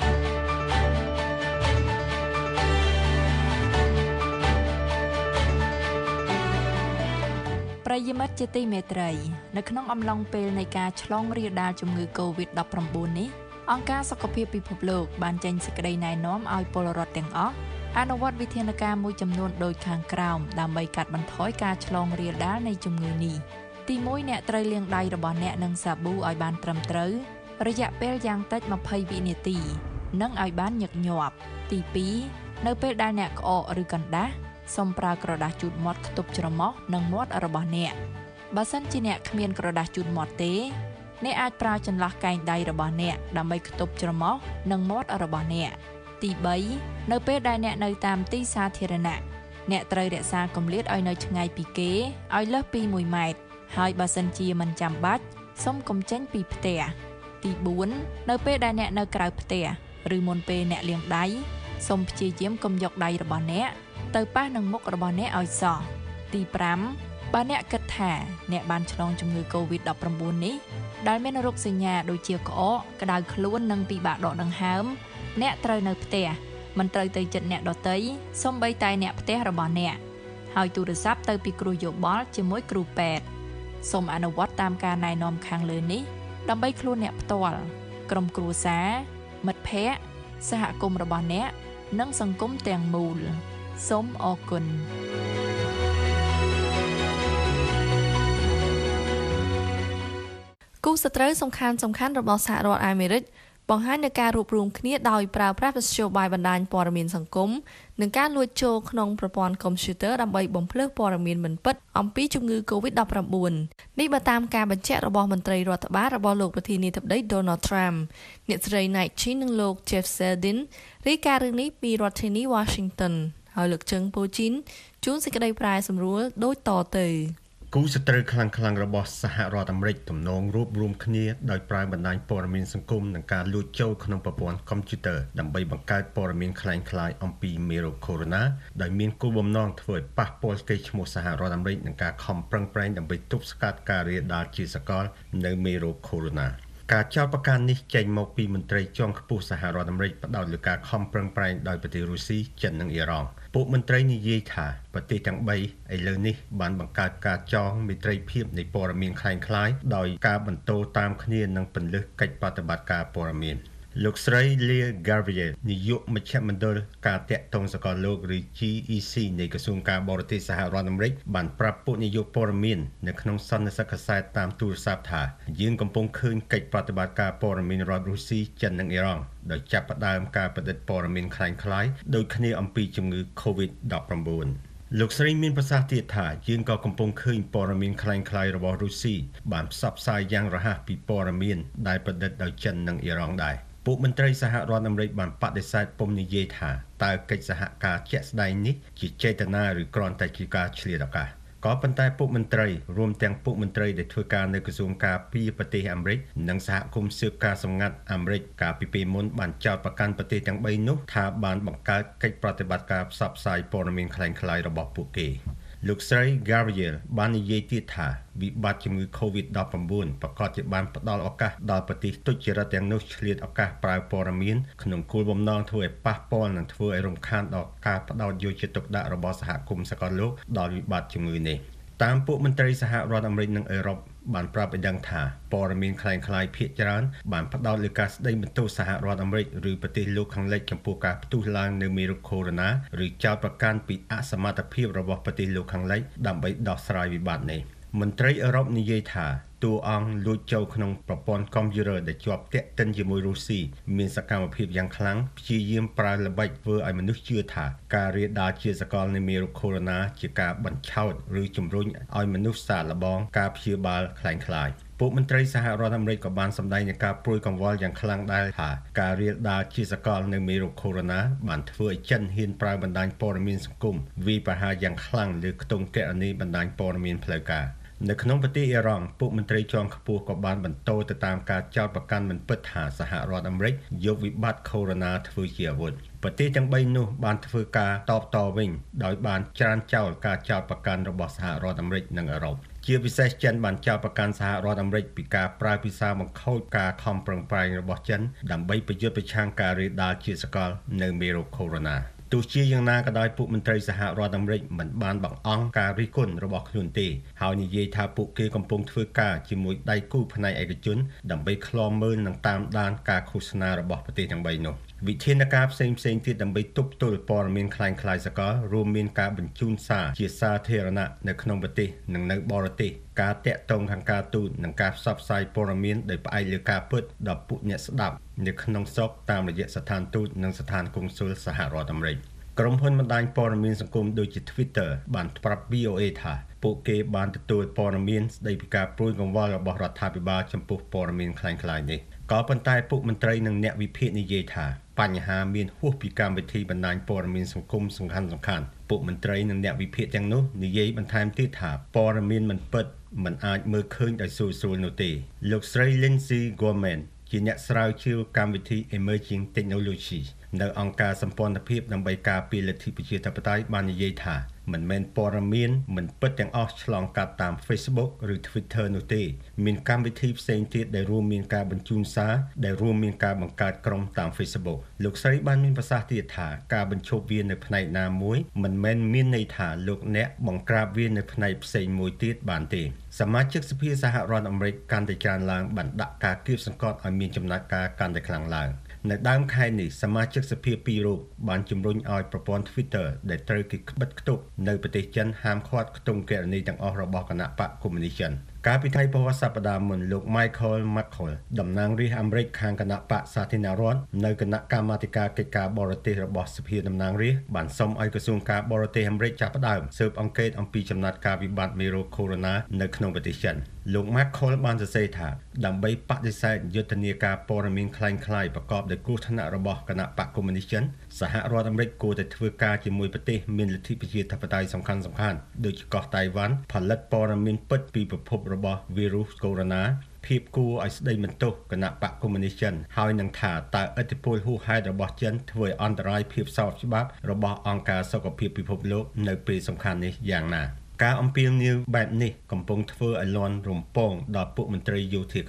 ប្រិយមិត្តជាទីមេត្រីនៅក្នុងអំឡុងពេលនៃការឆ្លងរាលដាលជំងឺ កូវីដ ដប់ប្រាំបួន នេះអង្គការសុខភាពពិភពលោកបានចេញសេចក្តីណែនាំឲ្យពលរដ្ឋទាំងអស់អនុវត្តវិធានការមួយចំនួនដូចខាងក្រោមដើម្បីកាត់បន្ថយការឆ្លងរាលដាលនៃជំងឺនេះទីមួយអ្នកត្រូវលាងដៃរបស់អ្នកនឹងសាប៊ូឲ្យបានត្រឹមត្រូវរយៈពេលយ៉ាងតិចម្ភៃវិនាទីនិងឲ្យបានញឹកញាប់ទីពីរនៅពេលដែលអ្នកក្អកឬកណ្ដាស់សូមប្រើក្រដាសជូតមាត់ខ្ទប់ច្រមុះនិងមាត់របស់អ្នកបើសិនជាអ្នកគ្មានក្រដាសជូតមាត់ទេអ្នកអាចប្រើចន្លោះកែងដៃរបស់អ្នកដើម្បីខ្ទប់ច្រមុះនិងមាត់របស់អ្នកទីបីនៅពេលដែលអ្នកនៅតាមទីសាធារណៈអ្នកត្រូវរក្សាគម្លាតឲ្យនៅឆ្ងាយពីគេឲ្យលើសពីមួយម៉ែត្រហើយបើសិនជាមិនចាំបាច់សូមកុំចេញពីផ្ទះទីបួននៅពេលដែលអ្នកនៅក្រៅផ្ទះឬមុនពេលអ្នកលាងដៃសូមព្យាយាមកុំយកដៃរបស់អ្នកទៅប៉ះនឹងមុខរបស់អ្នកឲ្យសោះទីប្រាំបើអ្នកគិតថាអ្នកបានឆ្លងជំងឺ កូវីដ ដប់ប្រាំបួន នេះដែលមានរោគសញ្ញាដូចជាក្អកក្តៅខ្លួននិងពិបាកដកដង្ហើមអ្នកត្រូវនៅផ្ទះមិនត្រូវទៅជិតអ្នកដទៃសូម្បីតែអ្នកផ្ទះរបស់អ្នកហើយទូរស័ព្ទទៅពីគ្រូយោបល់ជាមួយគ្រូពេទ្យសូមអនុវត្តតាមការណែនាំខាងលើនេះដើម្បីខ្លួនអ្នកផ្ទាល់ក្រុមគ្រួសារមិត្តភ័ក្តិសហគមន៍របស់អ្នកនិងសង្គមទាំងមូលសូមអរគុណគូសត្រូវសំខាន់សំខាន់របស់សហរដ្ឋអាមេរិកបង្ហាញនូវការរួបរวมគ្នាដោយប្រើប្រាស់វិទ្យុបាយបណ្ដាញព័ត៌មានសង្គមនិងការលួចចូលក្នុងប្រព័ន្ធកុំព្យូទ័រដើម្បីបំភ្លឺព័ត៌មានមិនពិតអំពីជំងឺ កូវីដ ដប់ប្រាំបួន នេះបើតាមការបញ្ជាក់របស់មន្ត្រីរដ្ឋបាលរបស់លោកប្រធានាធិបតី Donald Trump អ្នកស្រី Night Chin និងលោក Jeff Zeldin រាយការណ៍រឿងនេះពីរដ្ឋធានី Washington ហើយលោកជឹងពូជីនជួនសេចក្តីប្រែសម្រួលដូចតទៅគូសត្រូវខ្លាំងខ្លាំងរបស់សហរដ្ឋអាមេរិកទំនងរួបរวมគ្នាដោយប្រើបណ្ដាញព័ត៌មានសង្គមនិងការលួចចូលក្នុងប្រព័ន្ធកុំព្យូទ័រដើម្បីបង្កើតព័ត៌មានคล้ายៗអំពីមេរោគកូវីដ ដោយមានគោលបំណងធ្វើឲ្យប៉ះពាល់កេរ្តិ៍ឈ្មោះសហរដ្ឋអាមេរិកនិងការខំប្រឹងប្រែងដើម្បីទប់ស្កាត់ការរាលដាលជាសកលនៅមេរោគកូវីដ ការចោទប្រកាន់នេះចេញមកពីមន្ត្រីជាន់ខ្ពស់សហរដ្ឋអាមេរិកផ្ដោតលើការខំប្រឹងប្រែងដោយប្រទេសរុស្ស៊ីចិននិងអ៊ីរ៉ង់ពួកមន្ត្រីនិយាយថាប្រទេសទាំងបីឥឡូវនេះបានបង្កើតការចងមេត្រីភាពនៃព័ត៌មានคล้ายៗដោយការបន្តតាមគ្នានិងពន្លឹះកិច្ចប្រតិបត្តិការព័ត៌មានលោកស្រី Leah Garvey នាយកមជ្ឈមណ្ឌលការតាក់ទងសកលលោកឬ G E C នៃក្រសួងការបរទេសសហរដ្ឋអាមេរិកបានប្រាប់ពួកនាយកព័ត៌មាននៅក្នុងសន្និសីទកាសែតតាមទូរស័ព្ទថាយើងកំពុងឃើញកិច្ចប្រតិបត្តិការព័ត៌មានរដ្ឋរុស្ស៊ីចិននិងអ៊ីរ៉ង់ដោយចាប់ផ្ដើមការប្រឌិតព័ត៌មានคล้ายៗដូចគ្នាអំពីជំងឺ COVID ដប់ប្រាំបួន លោកស្រីមានប្រសាសន៍ទៀតថាយើងក៏កំពុងឃើញព័ត៌មានคล้ายៗរបស់រុស្ស៊ីបានផ្សព្វផ្សាយយ៉ាងរហ័សពីព័ត៌មានដែលប្រឌិតដោយចិននិងអ៊ីរ៉ង់ដែរពួកមន្ត្រីសហរដ្ឋអាមេរិកបានបដិសេធពុំនិយាយថាតើកិច្ចសហការជាក់ស្ដែងនេះជាចេតនាឬគ្រាន់តែជាការឆ្លៀតឱកាសក៏ប៉ុន្តែពួកមន្ត្រីរួមទាំងពួកមន្ត្រីដែលធ្វើការនៅក្រសួងការពារប្រទេសអាមេរិកនិងសហគមន៍ស៊ើបការសម្ងាត់អាមេរិកកាលពីពេលមុនបានចោទប្រកាន់ប្រទេសទាំងបីនោះថាបានបង្កើតកិច្ចប្រតិបត្តិការផ្សព្វផ្សាយព័ត៌មានคล้ายៗរបស់ពួកគេលោកស្រី Gabriel បាននិយាយទៀតថាវិបត្តិជំងឺ COVID ដប់ប្រាំបួន ប្រកាសជាបានផ្ដល់ឱកាសដល់ប្រទេសទុច្ចរិតទាំងនោះឆ្លៀតឱកាសប្រើព័ត៌មានក្នុងគោលបំណងធ្វើឲ្យប៉ះពាល់និងធ្វើឲ្យរំខានដល់ការផ្ដោតយកចិត្តទុកដាក់របស់សហគមន៍សកលលោកដល់វិបត្តិជំងឺនេះតាមពួកមន្ត្រីសហរដ្ឋអាមេរិកនិងអឺរ៉ុបបានប្រាប់ឲ្យដឹងថាព័ត៌មានคล้ายៗភាគច្រើនបានផ្ដោតលើការស្ដីបន្ទោសសហរដ្ឋអាមេរិកឬប្រទេសលោកខាងលិចចំពោះការផ្ទុះឡើងនៃមេរោគកូវីដ ឬចោទប្រកាន់ពីអសមត្ថភាពរបស់ប្រទេសលោកខាងលិចដើម្បីដោះស្រាយវិបត្តិនេះមន្ត្រីអឺរ៉ុបនិយាយថាតួអង្គលួចចូលក្នុងប្រព័ន្ធកុំព្យូទ័រដែលជាប់ទាក់ទិនជាមួយរុស្ស៊ីមានសកម្មភាពយ៉ាងខ្លាំងព្យាយាមប្រើល្បិចធ្វើឲ្យមនុស្សជឿថាការរាលដាលជាសកលនៃមេរោគកូវីដ ជាការបញ្ឆោតឬជំរុញឲ្យមនុស្សសាកល្បងការព្យាបាលคล้ายៗពួកមន្ត្រីសហរដ្ឋអាមេរិកក៏បានសម្ដែងនឹងការព្រួយកង្វល់យ៉ាងខ្លាំងដែរថាការរាលដាលជាសកលនៃមេរោគកូវីដ បានធ្វើឲ្យចិនហ៊ានប្រើបណ្ដាញព័ត៌មានសង្គមវាយប្រហារយ៉ាងខ្លាំងលើខ្ទង់គណនីបណ្ដាញព័ត៌មានផ្លូវការនៅក្នុងប្រទេសអ៊ីរ៉ង់ពួកមន្ត្រីជាន់ខ្ពស់ក៏បានបន្តទៅតាមការចោទប្រកាន់មិនពិតថាសហរដ្ឋអាមេរិកយកវិបត្តិកូវីដ ធ្វើជាអាវុធប្រទេសទាំងបីនោះបានធ្វើការតបតវិញដោយបានច្រានចោលការចោទប្រកាន់របស់សហរដ្ឋអាមេរិកនិងអឺរ៉ុបជាពិសេសចិនបានចោទប្រកាន់សហរដ្ឋអាមេរិកពីការប្រើភាសាបង្ខូចការខំប្រឹងប្រែងរបស់ចិនដើម្បីប្រយុទ្ធប្រឆាំងការរាលដាលជាសកលនៅមេរោគកូវីដ ទោះជាយ៉ាងណាក៏ដោយពួកមន្ត្រីសហរដ្ឋអាមេរិកមិនបានបង្អង់ការរិះគន់របស់ខ្លួនទេហើយនិយាយថាពួកគេកំពុងធ្វើការជាមួយដៃគូផ្នែកឯកជនដើម្បីឃ្លាំមើលនិងតាមដានការឃោសនារបស់ប្រទេសទាំងបីនោះវិធានការផ្សេងៗទៀតដើម្បីទប់ទល់ព័ត៌មានคล้ายៗសកលរួមមានការបញ្ជូនសារជាសាធារណៈនៅក្នុងប្រទេសនិងនៅបរទេសការតាក់ទងខាងការទូតនិងការផ្សព្វផ្សាយព័ត៌មានដោយផ្អែកលើការពិតដល់ពួកអ្នកស្ដាប់នៅក្នុងស្រុកតាមរយៈស្ថានទូតនិងស្ថានកុងស៊ុលសហរដ្ឋអាមេរិកក្រុមហ៊ុនបណ្ដាញព័ត៌មានសង្គមដូចជា Twitter បានប្រាប់ V O A ថាពួកគេបានទទួលព័ត៌មានស្ដីពីការព្រួយកង្វល់របស់រដ្ឋាភិបាលចំពោះព័ត៌មានคล้ายៗនេះក៏ប៉ុន្តែពួកមន្ត្រីនិងអ្នកវិភាគនិយាយថាបញ្ហាមានហួសពីកម្មវិធីបណ្ដាញព័ត៌មានសង្គមសំខាន់ៗពួកមន្ត្រីនិងអ្នកវិភាគទាំងនោះនិយាយបន្ថែមទៀតថាព័ត៌មានមិនពិតមិនអាចមើលឃើញដោយស្រួលៗនោះទេលោកស្រី Lindsay Gorman ជាអ្នកស្រាវជ្រាវកម្មវិធី Emerging Technology នៅអង្គការសម្ព័ន្ធភាពដើម្បីការពារលទ្ធិប្រជាធិបតេយ្យបាននិយាយថាមិនមែនព័ត៌មានមិនពិតទាំងអស់ឆ្លងកាត់តាម Facebook ឬ Twitter នោះទេមានកម្មវិធីផ្សេងទៀតដែលរួមមានការបញ្ជូនសារដែលរួមមានការបង្កើតក្រុមតាម Facebook លោកស្រីបានមានប្រសាសន៍ទៀតថាការបញ្ឈប់វានៅផ្នែកណាមួយមិនមែនមានន័យថាលោកអ្នកបង្ក្រាបវានៅផ្នែកផ្សេងមួយទៀតបានទេសមាជិកសភាសហរដ្ឋអាមេរិកកាន់តែច្រើនឡើងបានដាក់ការគៀបសង្កត់ឲ្យមានចំណាត់ការកាន់តែខ្លាំងឡើងនៅដើមខែនេះសមាជិកសភាពីររូបបានជំរុញឲ្យប្រព័ន្ធ Twitter ដែលត្រូវគេក្បិទគប់នៅប្រទេសចិនហាមឃាត់ខ្ទង់គណនីទាំងអស់របស់គណៈបកកុម្មុយនីសចិនកាលពីថ្ងៃពហុសប្តាហ៍មុនលោក Michael McCaul តំណាងរាស្ត្រអាមេរិកខាងគណៈបកសាធារណរដ្ឋនៅគណៈកម្មាធិការកិច្ចការបរទេសរបស់សភាតំណាងរាស្ត្របានសុំឲ្យក្រសួងការបរទេសអាមេរិកចាប់ផ្ដើមស៊ើបអង្កេតអំពីចំណាត់ការវិបត្តិមេរោគកូវីដ នៅក្នុងប្រទេសចិនលោក McCaul បានសរសេរថាដើម្បីបដិសេធយុទ្ធនាការព័ត៌មានคล้ายៗប្រកបដោយគ្រោះថ្នាក់របស់គណៈបកកុម្មុយនីសចិនសហរដ្ឋអាមេរិកគួរតែធ្វើការជាមួយប្រទេសមានលទ្ធិប្រជាធិបតេយ្យសំខាន់ៗដូចជាកោះតៃវ៉ាន់ផលិតព័ត៌មានពិតពីប្រភពរបស់វីរុសកូវីដ ភាពគួរឲ្យស្ដីបន្ទោសគណៈបកកុម្មុយនីសចិនហើយនឹងថាតើឥទ្ធិពលហួសហេតុរបស់ចិនធ្វើឲ្យអន្តរាយភាពស្របច្បាប់របស់អង្គការសុខភាពពិភពលោកនៅពេលសំខាន់នេះយ៉ាងណាការអំពាវនាវបែបនេះកំពុងធ្វើឲ្យលាន់រំពងដល់ពួកមន្ត្រីយោធាខ្លះ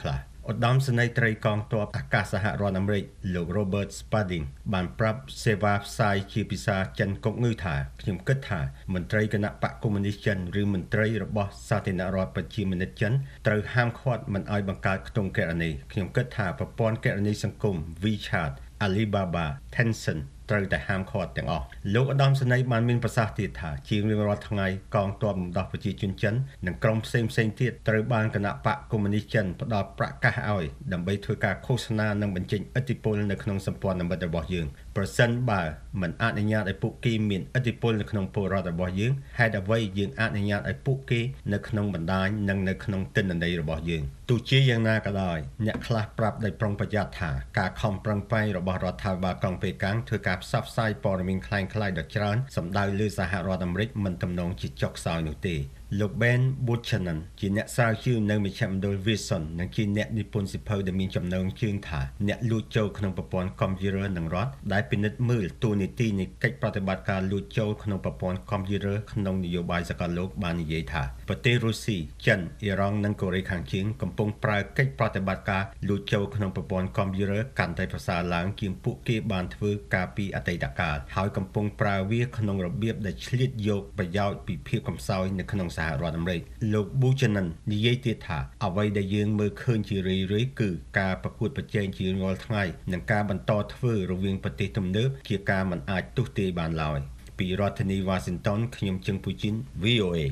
ឧត្តមសេនីយ៍ត្រីកងទ័ពអាកាសសហរដ្ឋអាមេរិកលោក Robert Spading បានប្រាប់សេវាផ្សាយជាភាសាចិនកុកងឺថាខ្ញុំគិតថាមន្ត្រីគណៈបកកុម្មុយនីសចិនឬមន្ត្រីរបស់សាធារណរដ្ឋប្រជាមានិតចិនត្រូវហាមឃាត់មិនឲ្យបង្កើតខ្ទង់គណនីខ្ញុំគិតថាប្រព័ន្ធគណនីសង្គម WeChat Alibaba Tencent ត្រូវតែហាមឃាត់ទាំងអស់លោកឧត្តមសេនីយ៍បានមានប្រសាសន៍ទៀតថាជារៀងរាល់ថ្ងៃកងទ័ពរំដោះប្រជាជនចិននិងក្រុមផ្សេងផ្សេងទៀតត្រូវបានគណៈបកកុម្មុយនីសចិនផ្ដល់ប្រាក់កាសឲ្យដើម្បីធ្វើការឃោសនានិងបញ្ចេញឥទ្ធិពលនៅក្នុងសម្ព័ន្ធមិត្តរបស់យើងប្រសិនបើមិនអនុញ្ញាតឲ្យពួកគេមានឥទ្ធិពលនៅក្នុងពលរដ្ឋរបស់យើងហេតុអ្វីយើងអនុញ្ញាតឲ្យពួកគេនៅក្នុងបណ្ដាញនិងនៅក្នុងទិន្នន័យរបស់យើងទោះជាយ៉ាងណាក៏ដោយអ្នកខ្លះប្រាប់ដោយប្រុងប្រយ័ត្នថាការខំប្រឹងប្រែងរបស់រដ្ឋាភិបាលក្រុងប៉េកាំងធ្វើការផ្សព្វផ្សាយព័ត៌មានคล้ายៗដ៏ច្រើនសម្ដៅលើសហរដ្ឋអាមេរិកមិនទំនងជាចុកខ្សោយនោះទេលោក Ben Buchanan ជាអ្នកស្រាវជ្រាវនៅមជ្ឈមណ្ឌល Wilson និងជាអ្នកនិពន្ធសៀវភៅដែលមានចំណងជើងថាអ្នកលួចចូលក្នុងប្រព័ន្ធកុំព្យូទ័រនិងរដ្ឋដែលពិនិត្យមើលតួនាទីនៃកិច្ចប្រតិបត្តិការលួចចូលក្នុងប្រព័ន្ធកុំព្យូទ័រក្នុងនយោបាយសកលលោកបាននិយាយថាប្រទេសរុស្ស៊ីចិនអ៊ីរ៉ង់និងកូរ៉េខាងជើងកំពុងប្រើកិច្ចប្រតិបត្តិការលួចចូលក្នុងប្រព័ន្ធកុំព្យូទ័រកាន់តែប្រសើរឡើងជាងពួកគេបានធ្វើកាលពីអតីតកាលហើយកំពុងប្រើវាក្នុងរបៀបដែលឆ្លៀតយកប្រយោជន៍ពីភាពកំសោយនៅក្នុងសហរដ្ឋអាមេរិកលោក Buchanan និយាយទៀតថាអ្វីដែលយើងមើលឃើញជារឿយៗគឺការប្រកួតប្រជែងជារាល់ថ្ងៃនិងការបន្តធ្វើរវាងប្រទេសទំនើបជាការមិនអាចទស្សន៍ទាយបានឡើយពីរដ្ឋធានី Washington ខ្ញុំជឹងពូជីន V O A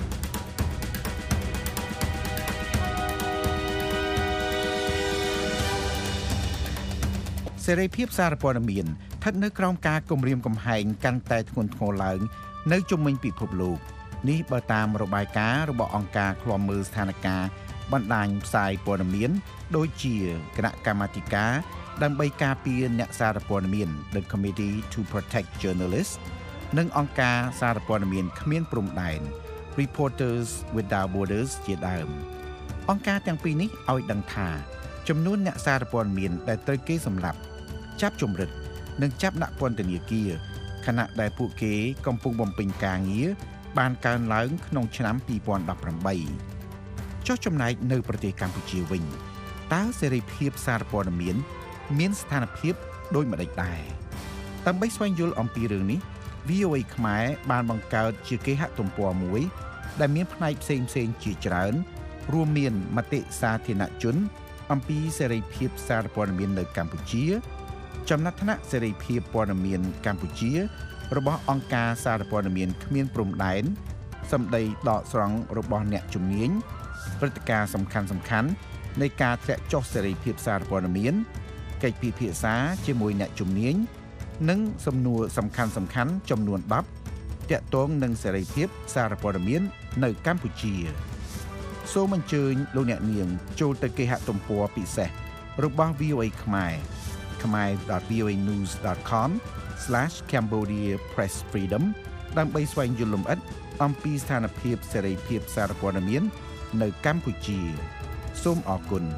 សេរីភាពសារព័ត៌មានស្ថិតនៅក្រោមការគំរាមកំហែងកាន់តែធ្ងន់ធ្ងរឡើងនៅជុំវិញពិភពលោកនេះបើតាមរបាយការណ៍របស់អង្គការឃ្លាំមើលស្ថានភាពបណ្ដាញផ្សាយព័ត៌មានដូចជាគណៈកម្មាធិការដើម្បីការពារអ្នកសារព័ត៌មាន The Committee to Protect Journalists និងអង្គការសារព័ត៌មានគ្មានព្រំដែន Reporters Without Borders ជាដើមអង្គការទាំងពីរនេះឲ្យដឹងថាចំនួនអ្នកសារព័ត៌មានដែលត្រូវគេសម្លាប់ចាប់ជំរិតនិងចាប់ដាក់ពន្ធនាគារខណៈដែលពួកគេកំពុងបំពេញការងារបានកើនឡើងក្នុងឆ្នាំពីរពាន់ដប់ប្រាំបីចុះចំណែកនៅប្រទេសកម្ពុជាវិញតើសេរីភាពសារព័ត៌មានមានស្ថានភាពដូចម្តេចដែរដើម្បីស្វែងយល់អំពីរឿងនេះ V O A ខ្មែរបានបង្កើតជាគេហទំព័រមួយដែលមានផ្នែកផ្សេងៗជាច្រើនរួមមានមតិសាធារណជនអំពីសេរីភាពសារព័ត៌មាននៅកម្ពុជាចំណាត់ថ្នាក់សេរីភាពព័ត៌មានកម្ពុជារបស់អង្គការសារព័ត៌មានគ្មានព្រំដែនសម្ដីដកស្រង់របស់អ្នកជំនាញព្រឹត្តិការណ៍សំខាន់សំខាន់នៃការធ្លាក់ចុះសេរីភាពសារព័ត៌មានកិច្ចពិភាក្សាជាមួយអ្នកជំនាញនិងសំណួរសំខាន់សំខាន់ចំនួនដប់ទាក់ទងនឹងសេរីភាពសារព័ត៌មាននៅកម្ពុជាសូមអញ្ជើញលោកអ្នកនាងចូលទៅគេហទំព័រពិសេសរបស់ V O A ខ្មែរ khmer dot v o a news dot com slash cambodia press freedom ដើម្បីស្វែងយល់លម្អិតអំពីស្ថានភាពសេរីភាពសារព័ត៌មាននៅកម្ពុជាសូមអរគុណ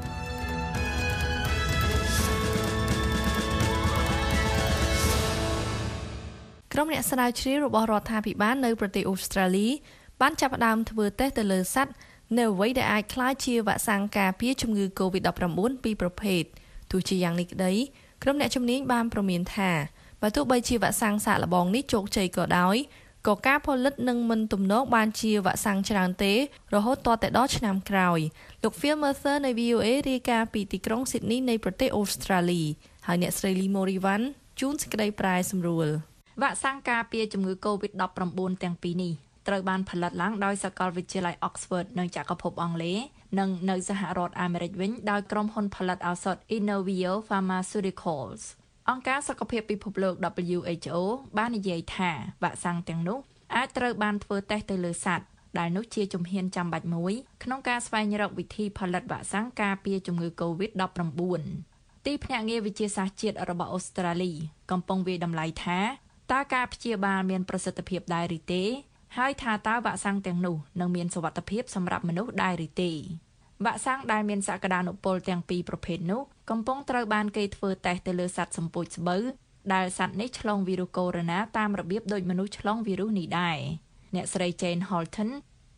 ក្រុមអ្នកស្រាវជ្រាវរបស់រដ្ឋាភិបាលនៅប្រទេសអូស្ត្រាលីបានចាប់ផ្ដើមធ្វើតេស្តទៅលើសត្វនៅអ្វីដែលអាចក្លាយជាវ៉ាក់សាំងការពារជំងឺ កូវីដ ដប់ប្រាំបួន ពីរប្រភេទទោះជាយ៉ាងនេះក្តីក្រុមអ្នកជំនាញបានព្រមានថាបើទោះបីជាវ៉ាក់សាំងសាកល្បងនេះជោគជ័យក៏ដោយក៏ការផលិតនឹងមិនទំនងបានជាវ៉ាក់សាំងច្រើនទេរហូតទាល់តែដល់ឆ្នាំក្រោយលោក Phil Mercer នៃ V O A រាយការណ៍ពីទីក្រុង Sydney នៃប្រទេសអូស្ត្រាលីហើយអ្នកស្រី Lee Morivan ជូនសេចក្តីប្រែសម្រួលវ៉ាក់សាំងការពារជំងឺ កូវីដ ដប់ប្រាំបួន ទាំងពីរនេះត្រូវបានផលិតឡើងដោយសាកលវិទ្យាល័យ Oxford នៅចក្រភពអង់គ្លេសនិងនៅសហរដ្ឋអាមេរិកវិញដោយក្រុមហ៊ុនផលិតឱសថ Inovio Pharmaceuticals អង្គការសុខភាពពិភពលោក W H O បាននិយាយថាវ៉ាក់សាំងទាំងនោះអាចត្រូវបានធ្វើតេស្តទៅលើសត្វដែលនោះជាជំហានចាំបាច់មួយក្នុងការស្វែងរកវិធីផលិតវ៉ាក់សាំងការពារជំងឺ កូវីដ ដប់ប្រាំបួន ទីភ្នាក់ងារវិទ្យាសាស្ត្រជាតិរបស់អូស្ត្រាលីកំពុងវាយតម្លៃថាតើការព្យាបាលមានប្រសិទ្ធភាពដែរឬទេហើយថាតើវ៉ាក់សាំងទាំងនោះនឹងមានសុវត្ថិភាពសម្រាប់មនុស្សដែរឬទេវ៉ាក់សាំងដែលមានសក្តានុពលទាំងពីរប្រភេទនោះកំពុងត្រូវបានគេធ្វើតេស្តទៅលើសត្វសម្ពូចស្បូវដែលសត្វនេះឆ្លងវីរុសកូវីដ តាមរបៀបដូចមនុស្សឆ្លងវីរុសនេះដែរអ្នកស្រី Jane Holton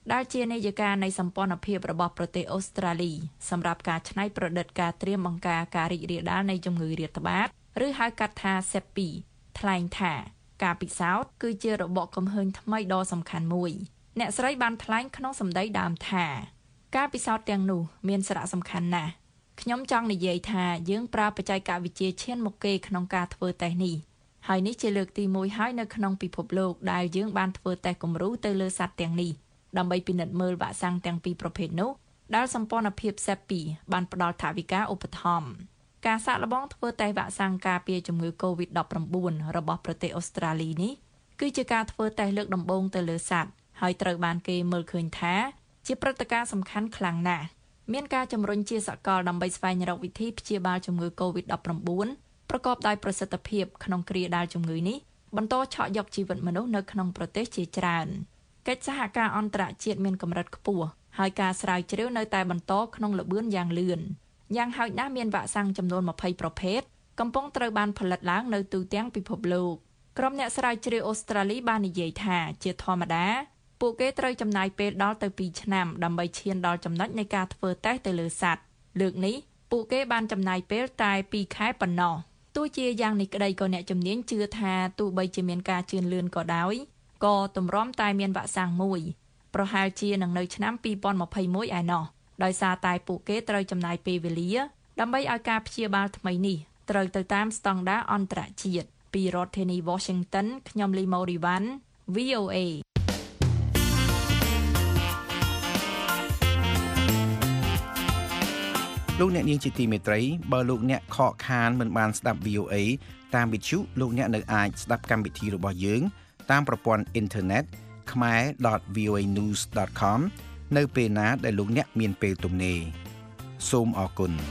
ដែលជានាយិកានៃសម្ព័ន្ធភាពរបស់ប្រទេសអូស្ត្រាលីសម្រាប់ការច្នៃប្រឌិតការត្រៀមបង្ការការរីករាលដាលនៃជំងឺរាតត្បាតឬហៅកាត់ថា សេភី ថ្លែងថាការពិសោធន៍គឺជារបបកំហើញថ្មីដ៏សំខាន់មួយអ្នកស្រីបានថ្លែងក្នុងសម្ដីដើមថាការពិសោធន៍ទាំងនោះមានសារៈសំខាន់ណាស់ខ្ញុំចង់និយាយថាយើងប្រើបច្ចេកវិទ្យាឈានមុខគេក្នុងការធ្វើតេស្តនេះហើយនេះជាលើកទីមួយហើយនៅក្នុងពិភពលោកដែលយើងបានធ្វើតេស្តគំរូទៅលើសត្វទាំងនេះដើម្បីពិនិត្យមើលវ៉ាក់សាំងទាំងពីរប្រភេទនោះដែលសម្ព័ន្ធភាព សេភី បានផ្ដល់ថវិកាឧបត្ថម្ភការសាកល្បងធ្វើតេស្តវ៉ាក់សាំងការពារជំងឺ កូវីដ ដប់ប្រាំបួន របស់ប្រទេសអូស្ត្រាលីនេះគឺជាការធ្វើតេស្តលើកដំបូងទៅលើសត្វហើយត្រូវបានគេមើលឃើញថាជាព្រឹត្តិការណ៍សំខាន់ខ្លាំងណាស់មានការជំរុញជាសកលដើម្បីស្វែងរកវិធីព្យាបាលជំងឺ កូវីដ ដប់ប្រាំបួន ប្រកបដោយប្រសិទ្ធភាពក្នុងគ្រាដែលជំងឺនេះបន្តឆក់យកជីវិតមនុស្សនៅក្នុងប្រទេសជាច្រើនកិច្ចសហការអន្តរជាតិមានកម្រិតខ្ពស់ហើយការស្រាវជ្រាវនៅតែបន្តក្នុងល្បឿនយ៉ាងលឿនយ៉ាងហោចណាស់មានវ៉ាក់សាំងចំនួនยี่สิบប្រភេទកំពុងត្រូវបានផលិតឡើងនៅទូទាំងពិភពលោកក្រុមអ្នកស្រាវជ្រាវអូស្ត្រាលីបាននិយាយថាជាធម្មតាពួកគេត្រូវចំណាយពេលដល់ទៅពីរឆ្នាំដើម្បីឈានដល់ចំណុចនៃការធ្វើតេស្តទៅលើសត្វលើកនេះពួកគេបានចំណាយពេលតែពីរខែប៉ុណ្ណោះទោះជាយ៉ាងនេះក្តីក៏អ្នកជំនាញជឿថាទោះបីជាមានការជឿនលឿនក៏ដោយក៏ទម្រាំតែមានវ៉ាក់សាំងមួយប្រហែលជានឹងនៅឆ្នាំยี่สิบยี่สิบเอ็ดឯណោះដោយសារតែពួកគេត្រូវចំណាយពេលវេលាដើម្បីឲ្យការព្យាបាលថ្មីនេះត្រូវទៅតាមស្តង់ដារអន្តរជាតិពីរដ្ឋធានី Washington ខ្ញុំលីម៉ូរីវ៉ាន់ វី អូ เอលោកអ្នកនាងជាទីមេត្រីបើលោកអ្នកខកខានមិនបានស្ដាប់ វី អូ เอ តាមវិទ្យុលោកអ្នកនៅអាចស្ដាប់កម្មវិធីរបស់យើងតាមប្រព័ន្ធអ៊ីនធឺណិត khmer dot v o a news dot com នៅពេលណាដែលលោកអ្នកមានពេលទំនេរសូមអរគុណ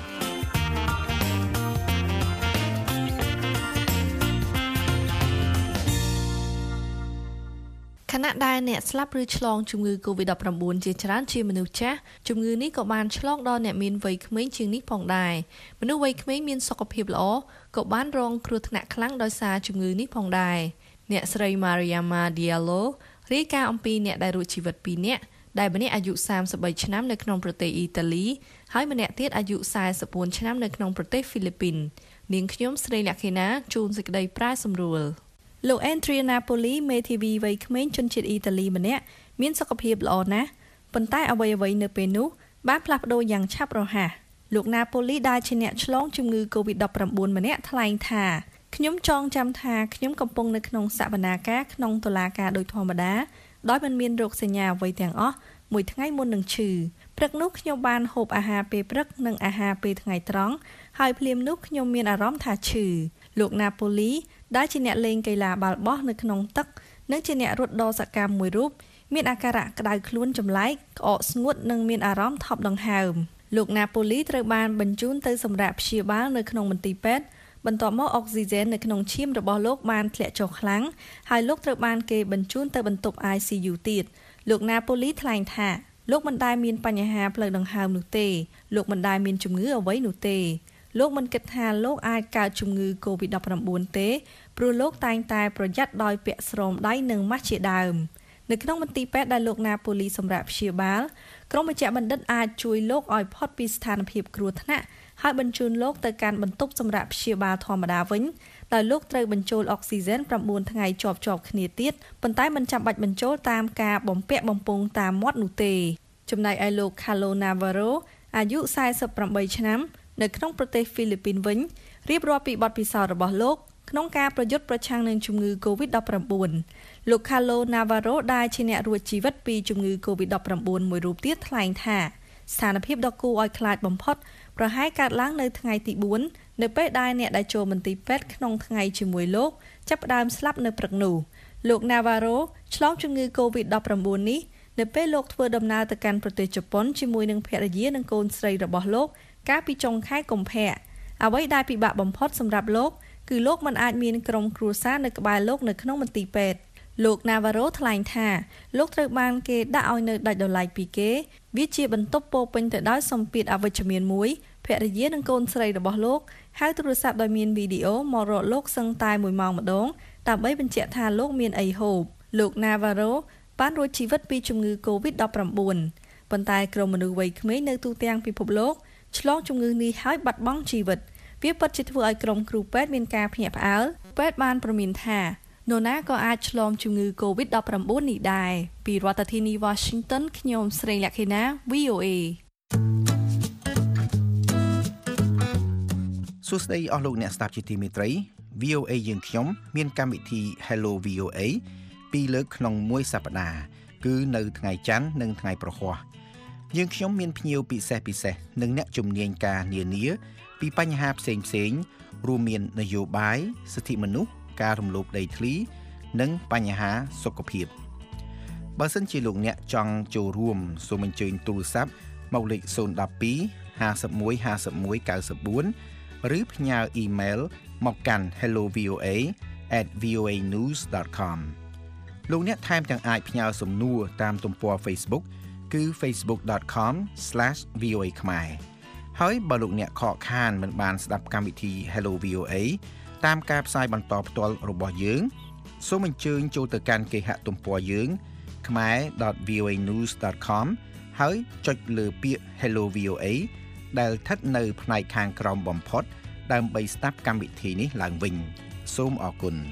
ខណៈដែលអ្នកស្លាប់ឬឆ្លងជំងឺ កូវីដ ដប់ប្រាំបួន ជាច្រើនជាមនុស្សចាស់ជំងឺនេះក៏បានឆ្លងដល់អ្នកមានវ័យក្មេងជាងនេះផងដែរមនុស្សវ័យក្មេងមានសុខភាពល្អក៏បានរងគ្រោះថ្នាក់ខ្លាំងដោយសារជំងឺនេះផងដែរអ្នកស្រី Mariama Diallo រាយការណ៍អំពីអ្នកដែលរួចជីវិតពីរនាក់ដែលម្នាក់អាយុសាមសិបបីឆ្នាំនៅក្នុងប្រទេសអ៊ីតាលីហើយម្នាក់ទៀតអាយុសែសិបបួនឆ្នាំនៅក្នុងប្រទេសហ្វីលីពីននាងខ្ញុំស្រីលក្ខិណាជូនសេចក្តីប្រាសម្រួលលោក Andrea Napoli មេធាវីវ័យក្មេងជនជាតិអ៊ីតាលីម្នាក់មានសុខភាពល្អណាស់ប៉ុន្តែអ្វីៗនៅពេលនោះបានផ្លាស់ប្ដូរយ៉ាងឆាប់រហ័សលោក Napoli ដែលជាអ្នកឆ្លងជំងឺ កូវីដ ដប់ប្រាំបួន ម្នាក់ថ្លែងថាខ្ញុំចងចាំថាខ្ញុំកំពុងនៅក្នុងសវនាការក្នុងតុលាការដោយធម្មតាដោយមិនមានរោគសញ្ញាអ្វីទាំងអស់មួយថ្ងៃមុននឹងឈឺព្រឹកនោះខ្ញុំបានហូបអាហារពេលព្រឹកនិងអាហារពេលថ្ងៃត្រង់ហើយភ្លាមនោះខ្ញុំមានអារម្មណ៍ថាឈឺលោក Napoli ដែលជាអ្នកលេងកីឡាបាល់បោះនៅក្នុងទឹកនិងជាអ្នករត់ដ៏សកម្មមួយរូបមានអាការៈក្តៅខ្លួនចម្លែកក្អកស្ងួតនិងមានអារម្មណ៍ថប់ដង្ហើមលោក Napoli ត្រូវបានបញ្ជូនទៅសម្រាប់ព្យាបាលនៅក្នុងមន្ទីរពេទ្យបន្ទាប់មកអុកស៊ីហ្សែននៅក្នុងឈាមរបស់លោកបានធ្លាក់ចុះខ្លាំងហើយលោកត្រូវបានគេបញ្ជូនទៅបន្ទប់ I C U ទៀតលោក Napoli ថ្លែងថាលោកមិនដែលមានបញ្ហាផ្លូវដង្ហើមនោះទេលោកមិនដែលមានជំងឺអ្វីនោះទេលោកមិនគិតថាលោកអាចកើតជំងឺ កូវីដ ដប់ប្រាំបួន ទេព្រោះលោកតែងតែប្រយ័ត្នដោយពាក់ស្រោមដៃនិងម៉ាស់ជាដើមនៅក្នុងមន្ទីរពេទ្យដែលលោក Napoli សម្រាប់ព្យាបាលក្រុមវេជ្ជបណ្ឌិតអាចជួយលោកឲ្យផុតពីស្ថានភាពគ្រោះថ្នាក់ហើយបញ្ជូនលោកទៅកាន់បន្ទប់សម្រាប់ព្យាបាលធម្មតាវិញដោយលោកត្រូវបញ្ចូលអុកស៊ីហ្សែនប្រាំបួនថ្ងៃជាប់ជាប់គ្នាទៀតប៉ុន្តែមិនចាំបាច់បញ្ចូលតាមការបំពាក់បំពង់តាមមាត់នោះទេចំណែកឯលោក Carlo Navarro អាយុសែសិបប្រាំបីឆ្នាំនៅក្នុងប្រទេសហ្វីលីពីនវិញរៀបរាប់ពីបទពិសោធន៍របស់លោកក្នុងការប្រយុទ្ធប្រឆាំងនឹងជំងឺ កូវីដ ដប់ប្រាំបួន លោក Carlo Navarro ដែលជាអ្នករួចជីវិតពីជំងឺ កូវីដ ដប់ប្រាំបួន មួយរូបទៀតថ្លែងថាស្ថានភាពដ៏គួរឲ្យខ្លាចបំផុតប្រហែលកើតឡើងនៅថ្ងៃទីបួននៅពេលដែលអ្នកដែលចូលមន្ទីរពេទ្យក្នុងថ្ងៃជាមួយលោកចាប់ផ្ដើមស្លាប់នៅព្រឹកនោះលោក Navarro ឆ្លងជំងឺ កូវីដ ដប់ប្រាំបួន នេះនៅពេលលោកធ្វើដំណើរទៅកាន់ប្រទេសជប៉ុនជាមួយនឹងភរិយានិងកូនស្រីរបស់លោកកាលពីចុងខែកុម្ភៈអ្វីដែលពិបាកបំផុតសម្រាប់លោកគឺលោកមិនអាចមានក្រុមគ្រួសារនៅក្បែរលោកនៅក្នុងមន្ទីរពេទ្យលោក Navarro ថ្លែងថាលោកត្រូវបានគេដាក់ឲ្យនៅដាច់ដោយឡែកពីគេវាជាបន្ទប់ពោពេញទៅដោយសម្ពាធអវិជ្ជមានមួយភរិយានិងកូនស្រីរបស់លោកហៅទូរស័ព្ទដោយមានវីដេអូមករកលោកសឹងតែមួយម៉ោងម្ដងដើម្បីបញ្ជាក់ថាលោកមានអីហូបលោក Navarro បានរួចជីវិតពីជំងឺ កូវីដ ដប់ប្រាំបួន ប៉ុន្តែក្រុមមនុស្សវ័យក្មេងនៅទូទាំងពិភពលោកឆ្លងជំងឺនេះហើយបាត់បង់ជីវិតវាពិតជាធ្វើឲ្យក្រុមគ្រូពេទ្យមានការភ្ញាក់ផ្អើលពេទ្យបានប្រមានថានរណាក៏អាចឆ្លងជំងឺ កូវីដ ដប់ប្រាំបួន នេះដែរពីរដ្ឋធានី Washington ខ្ញុំស្រីលក្ខិណា វី អូ เอសួស្តីអស់លោកអ្នកស្ដាប់ជាទីមេត្រី វី អូ เอ យើងខ្ញុំមានកម្មវិធី Hello វី អូ เอ ពីរលើកក្នុងមួយសប្តាហ៍គឺនៅថ្ងៃច័ន្ទនិងថ្ងៃប្រហ័សយើងខ្ញុំមានភ្ញៀវពិសេសពិសេសនិងអ្នកជំនាញការនានាពីបញ្ហាផ្សេងផ្សេងរួមមាននយោបាយសិទ្ធិមនុស្សការរំលោភដីធ្លីនិងបញ្ហាសុខភាពបើសិនជាលោកអ្នកចង់ចូលរួមសូមអញ្ជើញទូរស័ព្ទមកលេខศูนย์ หนึ่ง สอง ห้า หนึ่ง ห้า หนึ่ง เก้า สี่ ឬផ្ញើអ៊ីមែលមកកាន់ hello v o a at v o a news dot com លោកអ្នកថែមទាំងអាចផ្ញើសំណួរតាមទំព័រ Facebook គឺ facebook dot com slash v o a ខ្មែរហើយបើលោកអ្នកខកខានមិនបានស្ដាប់កម្មវិធី Hello វី អូ เอ តាមការផ្សាយបន្តផ្ទាល់របស់យើងសូមអញ្ជើញចូលទៅកាន់គេហទំព័រយើង khmae dot v o a news dot com ហើយចុចលើពាក្យ Hello វី អូ เอ ដែលស្ថិតនៅផ្នែកខាងក្រោមបំផុតដើម្បីស្ដាប់កម្មវិធីនេះឡើងវិញសូមអរគុណ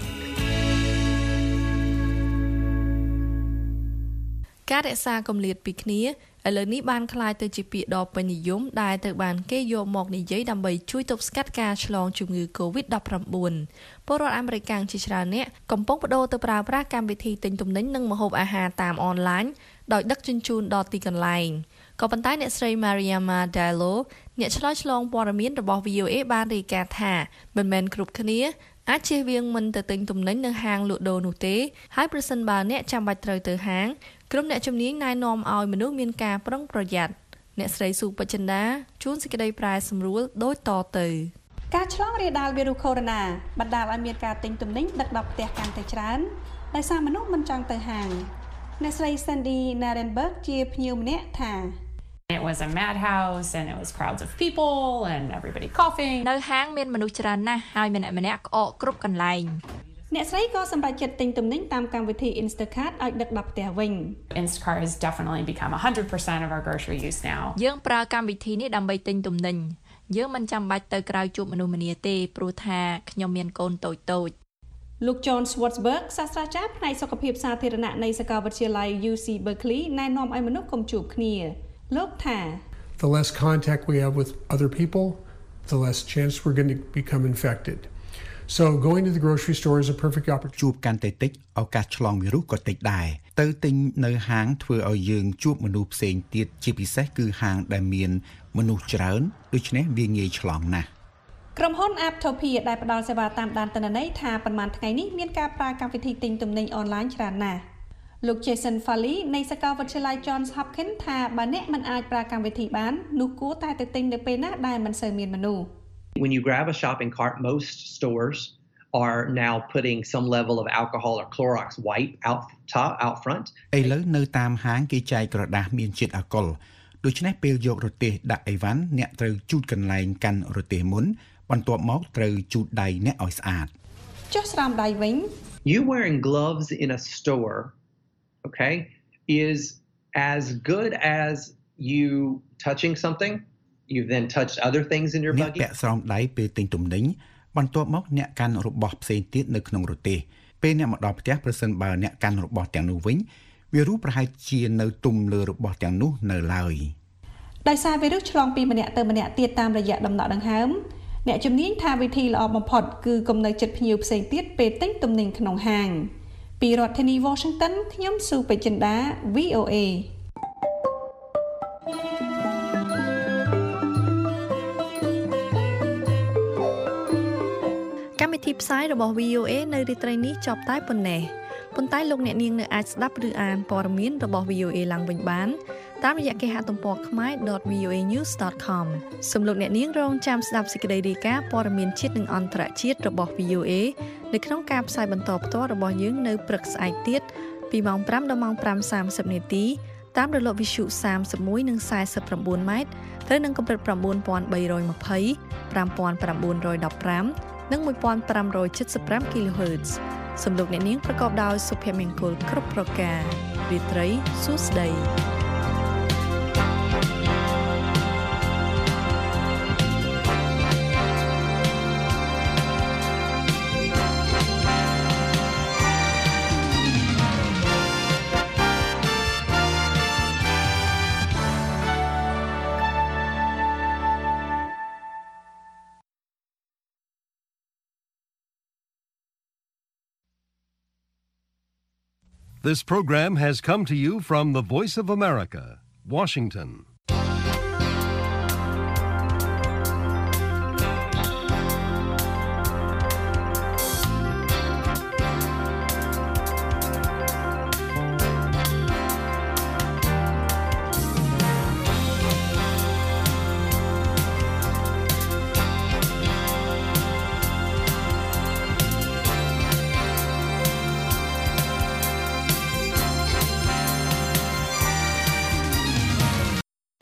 ការរក្សាគម្លាតពីគ្នាឥឡូវនេះបានក្លាយទៅជាពាក្យដ៏ពេញនិយមដែលត្រូវបានគេយកមកនិយាយដើម្បីជួយទប់ស្កាត់ការឆ្លងជំងឺ កូវីដ ដប់ប្រាំបួន ពលរដ្ឋអាមេរិកជាច្រើនអ្នកកំពុងប្តូរទៅប្រើប្រាស់កម្មវិធីទិញទំនិញនិងម្ហូបអាហារតាមអនឡាញដោយដឹកជញ្ជូនដល់ទីកន្លែងក៏ប៉ុន្តែអ្នកស្រី Mariama Diallo អ្នកឆ្លើយឆ្លងព័ត៌មានរបស់ វី អូ เอ បានរាយការណ៍ថាមិនមែនគ្រប់គ្នាអាចជៀសវាងមិនទៅទិញទំនិញនៅហាងលក់ដូរនោះទេហើយប្រសិនបើអ្នកចាំបាច់ត្រូវទៅហាងក្រុមអ្នកជំនាញណែនាំឲ្យមនុស្សមានការប្រុងប្រយ័ត្នអ្នកស្រីស៊ូបចិន្តាជួនសេចក្តីប្រែសម្រួលដូចតទៅការឆ្លងរាលដាលវីរុសកូវីដ បណ្ដាលឲ្យមានការទិញទំនិញដឹកដល់ផ្ទះកាន់តែច្រើនដោយសារមនុស្សមិនចង់ទៅហាងអ្នកស្រី Sandy Narenberg ជាភ្ញៀវម្នាក់ថា It was a madhouse and it was crowds of people and everybody coughing នៅហាងមានមនុស្សច្រើនណាស់ហើយម្នាក់ម្នាក់ក្អកគ្រប់កន្លែងអ្នកស្រីក៏សម្រេចចិត្តទិញទំនិញតាមកម្មវិធី Instacart ឲ្យដឹកដល់ផ្ទះវិញ Instacart has definitely become one hundred percent of our grocery use now យើងប្រើកម្មវិធីនេះដើម្បីទិញទំនិញយើងមិនចាំបាច់ទៅក្រៅជួបមនុស្សម្នាទេព្រោះថាខ្ញុំមានកូនតូចតូចលោក John Swartzberg សាស្ត្រាចារ្យផ្នែកសុខភាពសាធារណៈនៃសាកលវិទ្យាល័យ U C Berkeley ណែនាំឲ្យមនុស្សកុំជួបគ្នាលោកថា The less contact we have with other people, the less chance we're going to become infected. So going to the grocery store is a perfect opportunity. ជួបកាន់តែតិចឱកាសឆ្លងវីរុសក៏តិចដែរទៅទិញនៅហាងធ្វើឲ្យយើងជួបមនុស្សផ្សេងទៀតជាពិសេសគឺហាងដែលមានមនុស្សច្រើនដូច្នេះវាងាយឆ្លងណាស់ក្រុមហ៊ុន Aptopia ដែលផ្ដល់សេវាតាមដានទិន្នន័យថាប៉ុន្មានថ្ងៃនេះមានការប្រើកម្មវិធីទិញទំនិញអនឡាញច្រើនណាស់លោក Jason Farley នៃសាកលវិទ្យាល័យ Johns Hopkins ថាបើអ្នកមិនអាចប្រើកម្មវិធីបាននោះគួរតែទៅទិញនៅពេលណាដែលមិនសូវមានមនុស្ស When you grab a shopping cart, most stores are now putting some level of alcohol or Clorox wipe out top out front. ឥឡូវនៅតាមហាងគេចែកក្រដាសមានជាតិអាល់កុលដូច្នេះពេលយករទេះដាក់អីវ៉ាន់អ្នកត្រូវជូតកន្លែងកាន់រទេះមុនបន្ទាប់មកត្រូវជូតដៃអ្នកឲ្យស្អាតចុះស្រោមដៃវិញ You wearing gloves in a store, okay, is as good as you touching something. You've then touched other things in your buggy. អ្នកពាក់ស្រោមដៃពេលទិញទំនិញបន្ទាប់មកអ្នកកាន់របស់ផ្សេងទៀតនៅក្នុងរទេះពេលអ្នកមកដល់ផ្ទះប្រសិនបើអ្នកកាន់របស់ទាំងនោះវិញវីរុសប្រហែលជានៅទុំលើរបស់ទាំងនោះនៅឡើយដោយសារវីរុសឆ្លងពីម្នាក់ទៅម្នាក់ទៀតតាមរយៈដំណក់ដង្ហើមអ្នកជំនាញថាវិធីល្អបំផុតគឺកុំនៅជិតភ្ញៀវផ្សេងទៀតពេលទិញទំនិញក្នុងហាងពីរដ្ឋធានី Washington ខ្ញុំស៊ូបេចិន្តា វី អូ เอកម្មវិធីផ្សាយរបស់ វី អូ เอ នៅរាត្រីនេះចប់តែប៉ុណ្ណេះប៉ុន្តែលោកអ្នកនាងនៅអាចស្ដាប់ឬអានព័ត៌មានរបស់ វី អូ เอ ឡើងវិញបានតាមរយៈគេហទំព័រ khmae dot v o a news dot com សូមលោកអ្នកនាងរងចាំស្ដាប់សេចក្តីរាយការណ៍ព័ត៌មានជាតិនិងអន្តរជាតិរបស់ វី អូ เอ នៅក្នុងការផ្សាយបន្តផ្ទាល់របស់យើងនៅព្រឹកស្អែកទៀតពីម៉ោងប្រាំដល់ម៉ោងប្រាំសាមសិបនាទីតាមរលកវិទ្យុសាមសិបមួយនិងសាយសិប៩ម៉ែត្រត្រូវនឹងកម្រិត៩,៣២០ ៥,៩១៥ និង ១,៥៧៥ គីឡូហឺតសំលោកអ្នកនាងប្រកបដោយសុភមង្គលគ្រប់ប្រការរាត្រីសួស្តី This program has come to you from the Voice of America, Washington.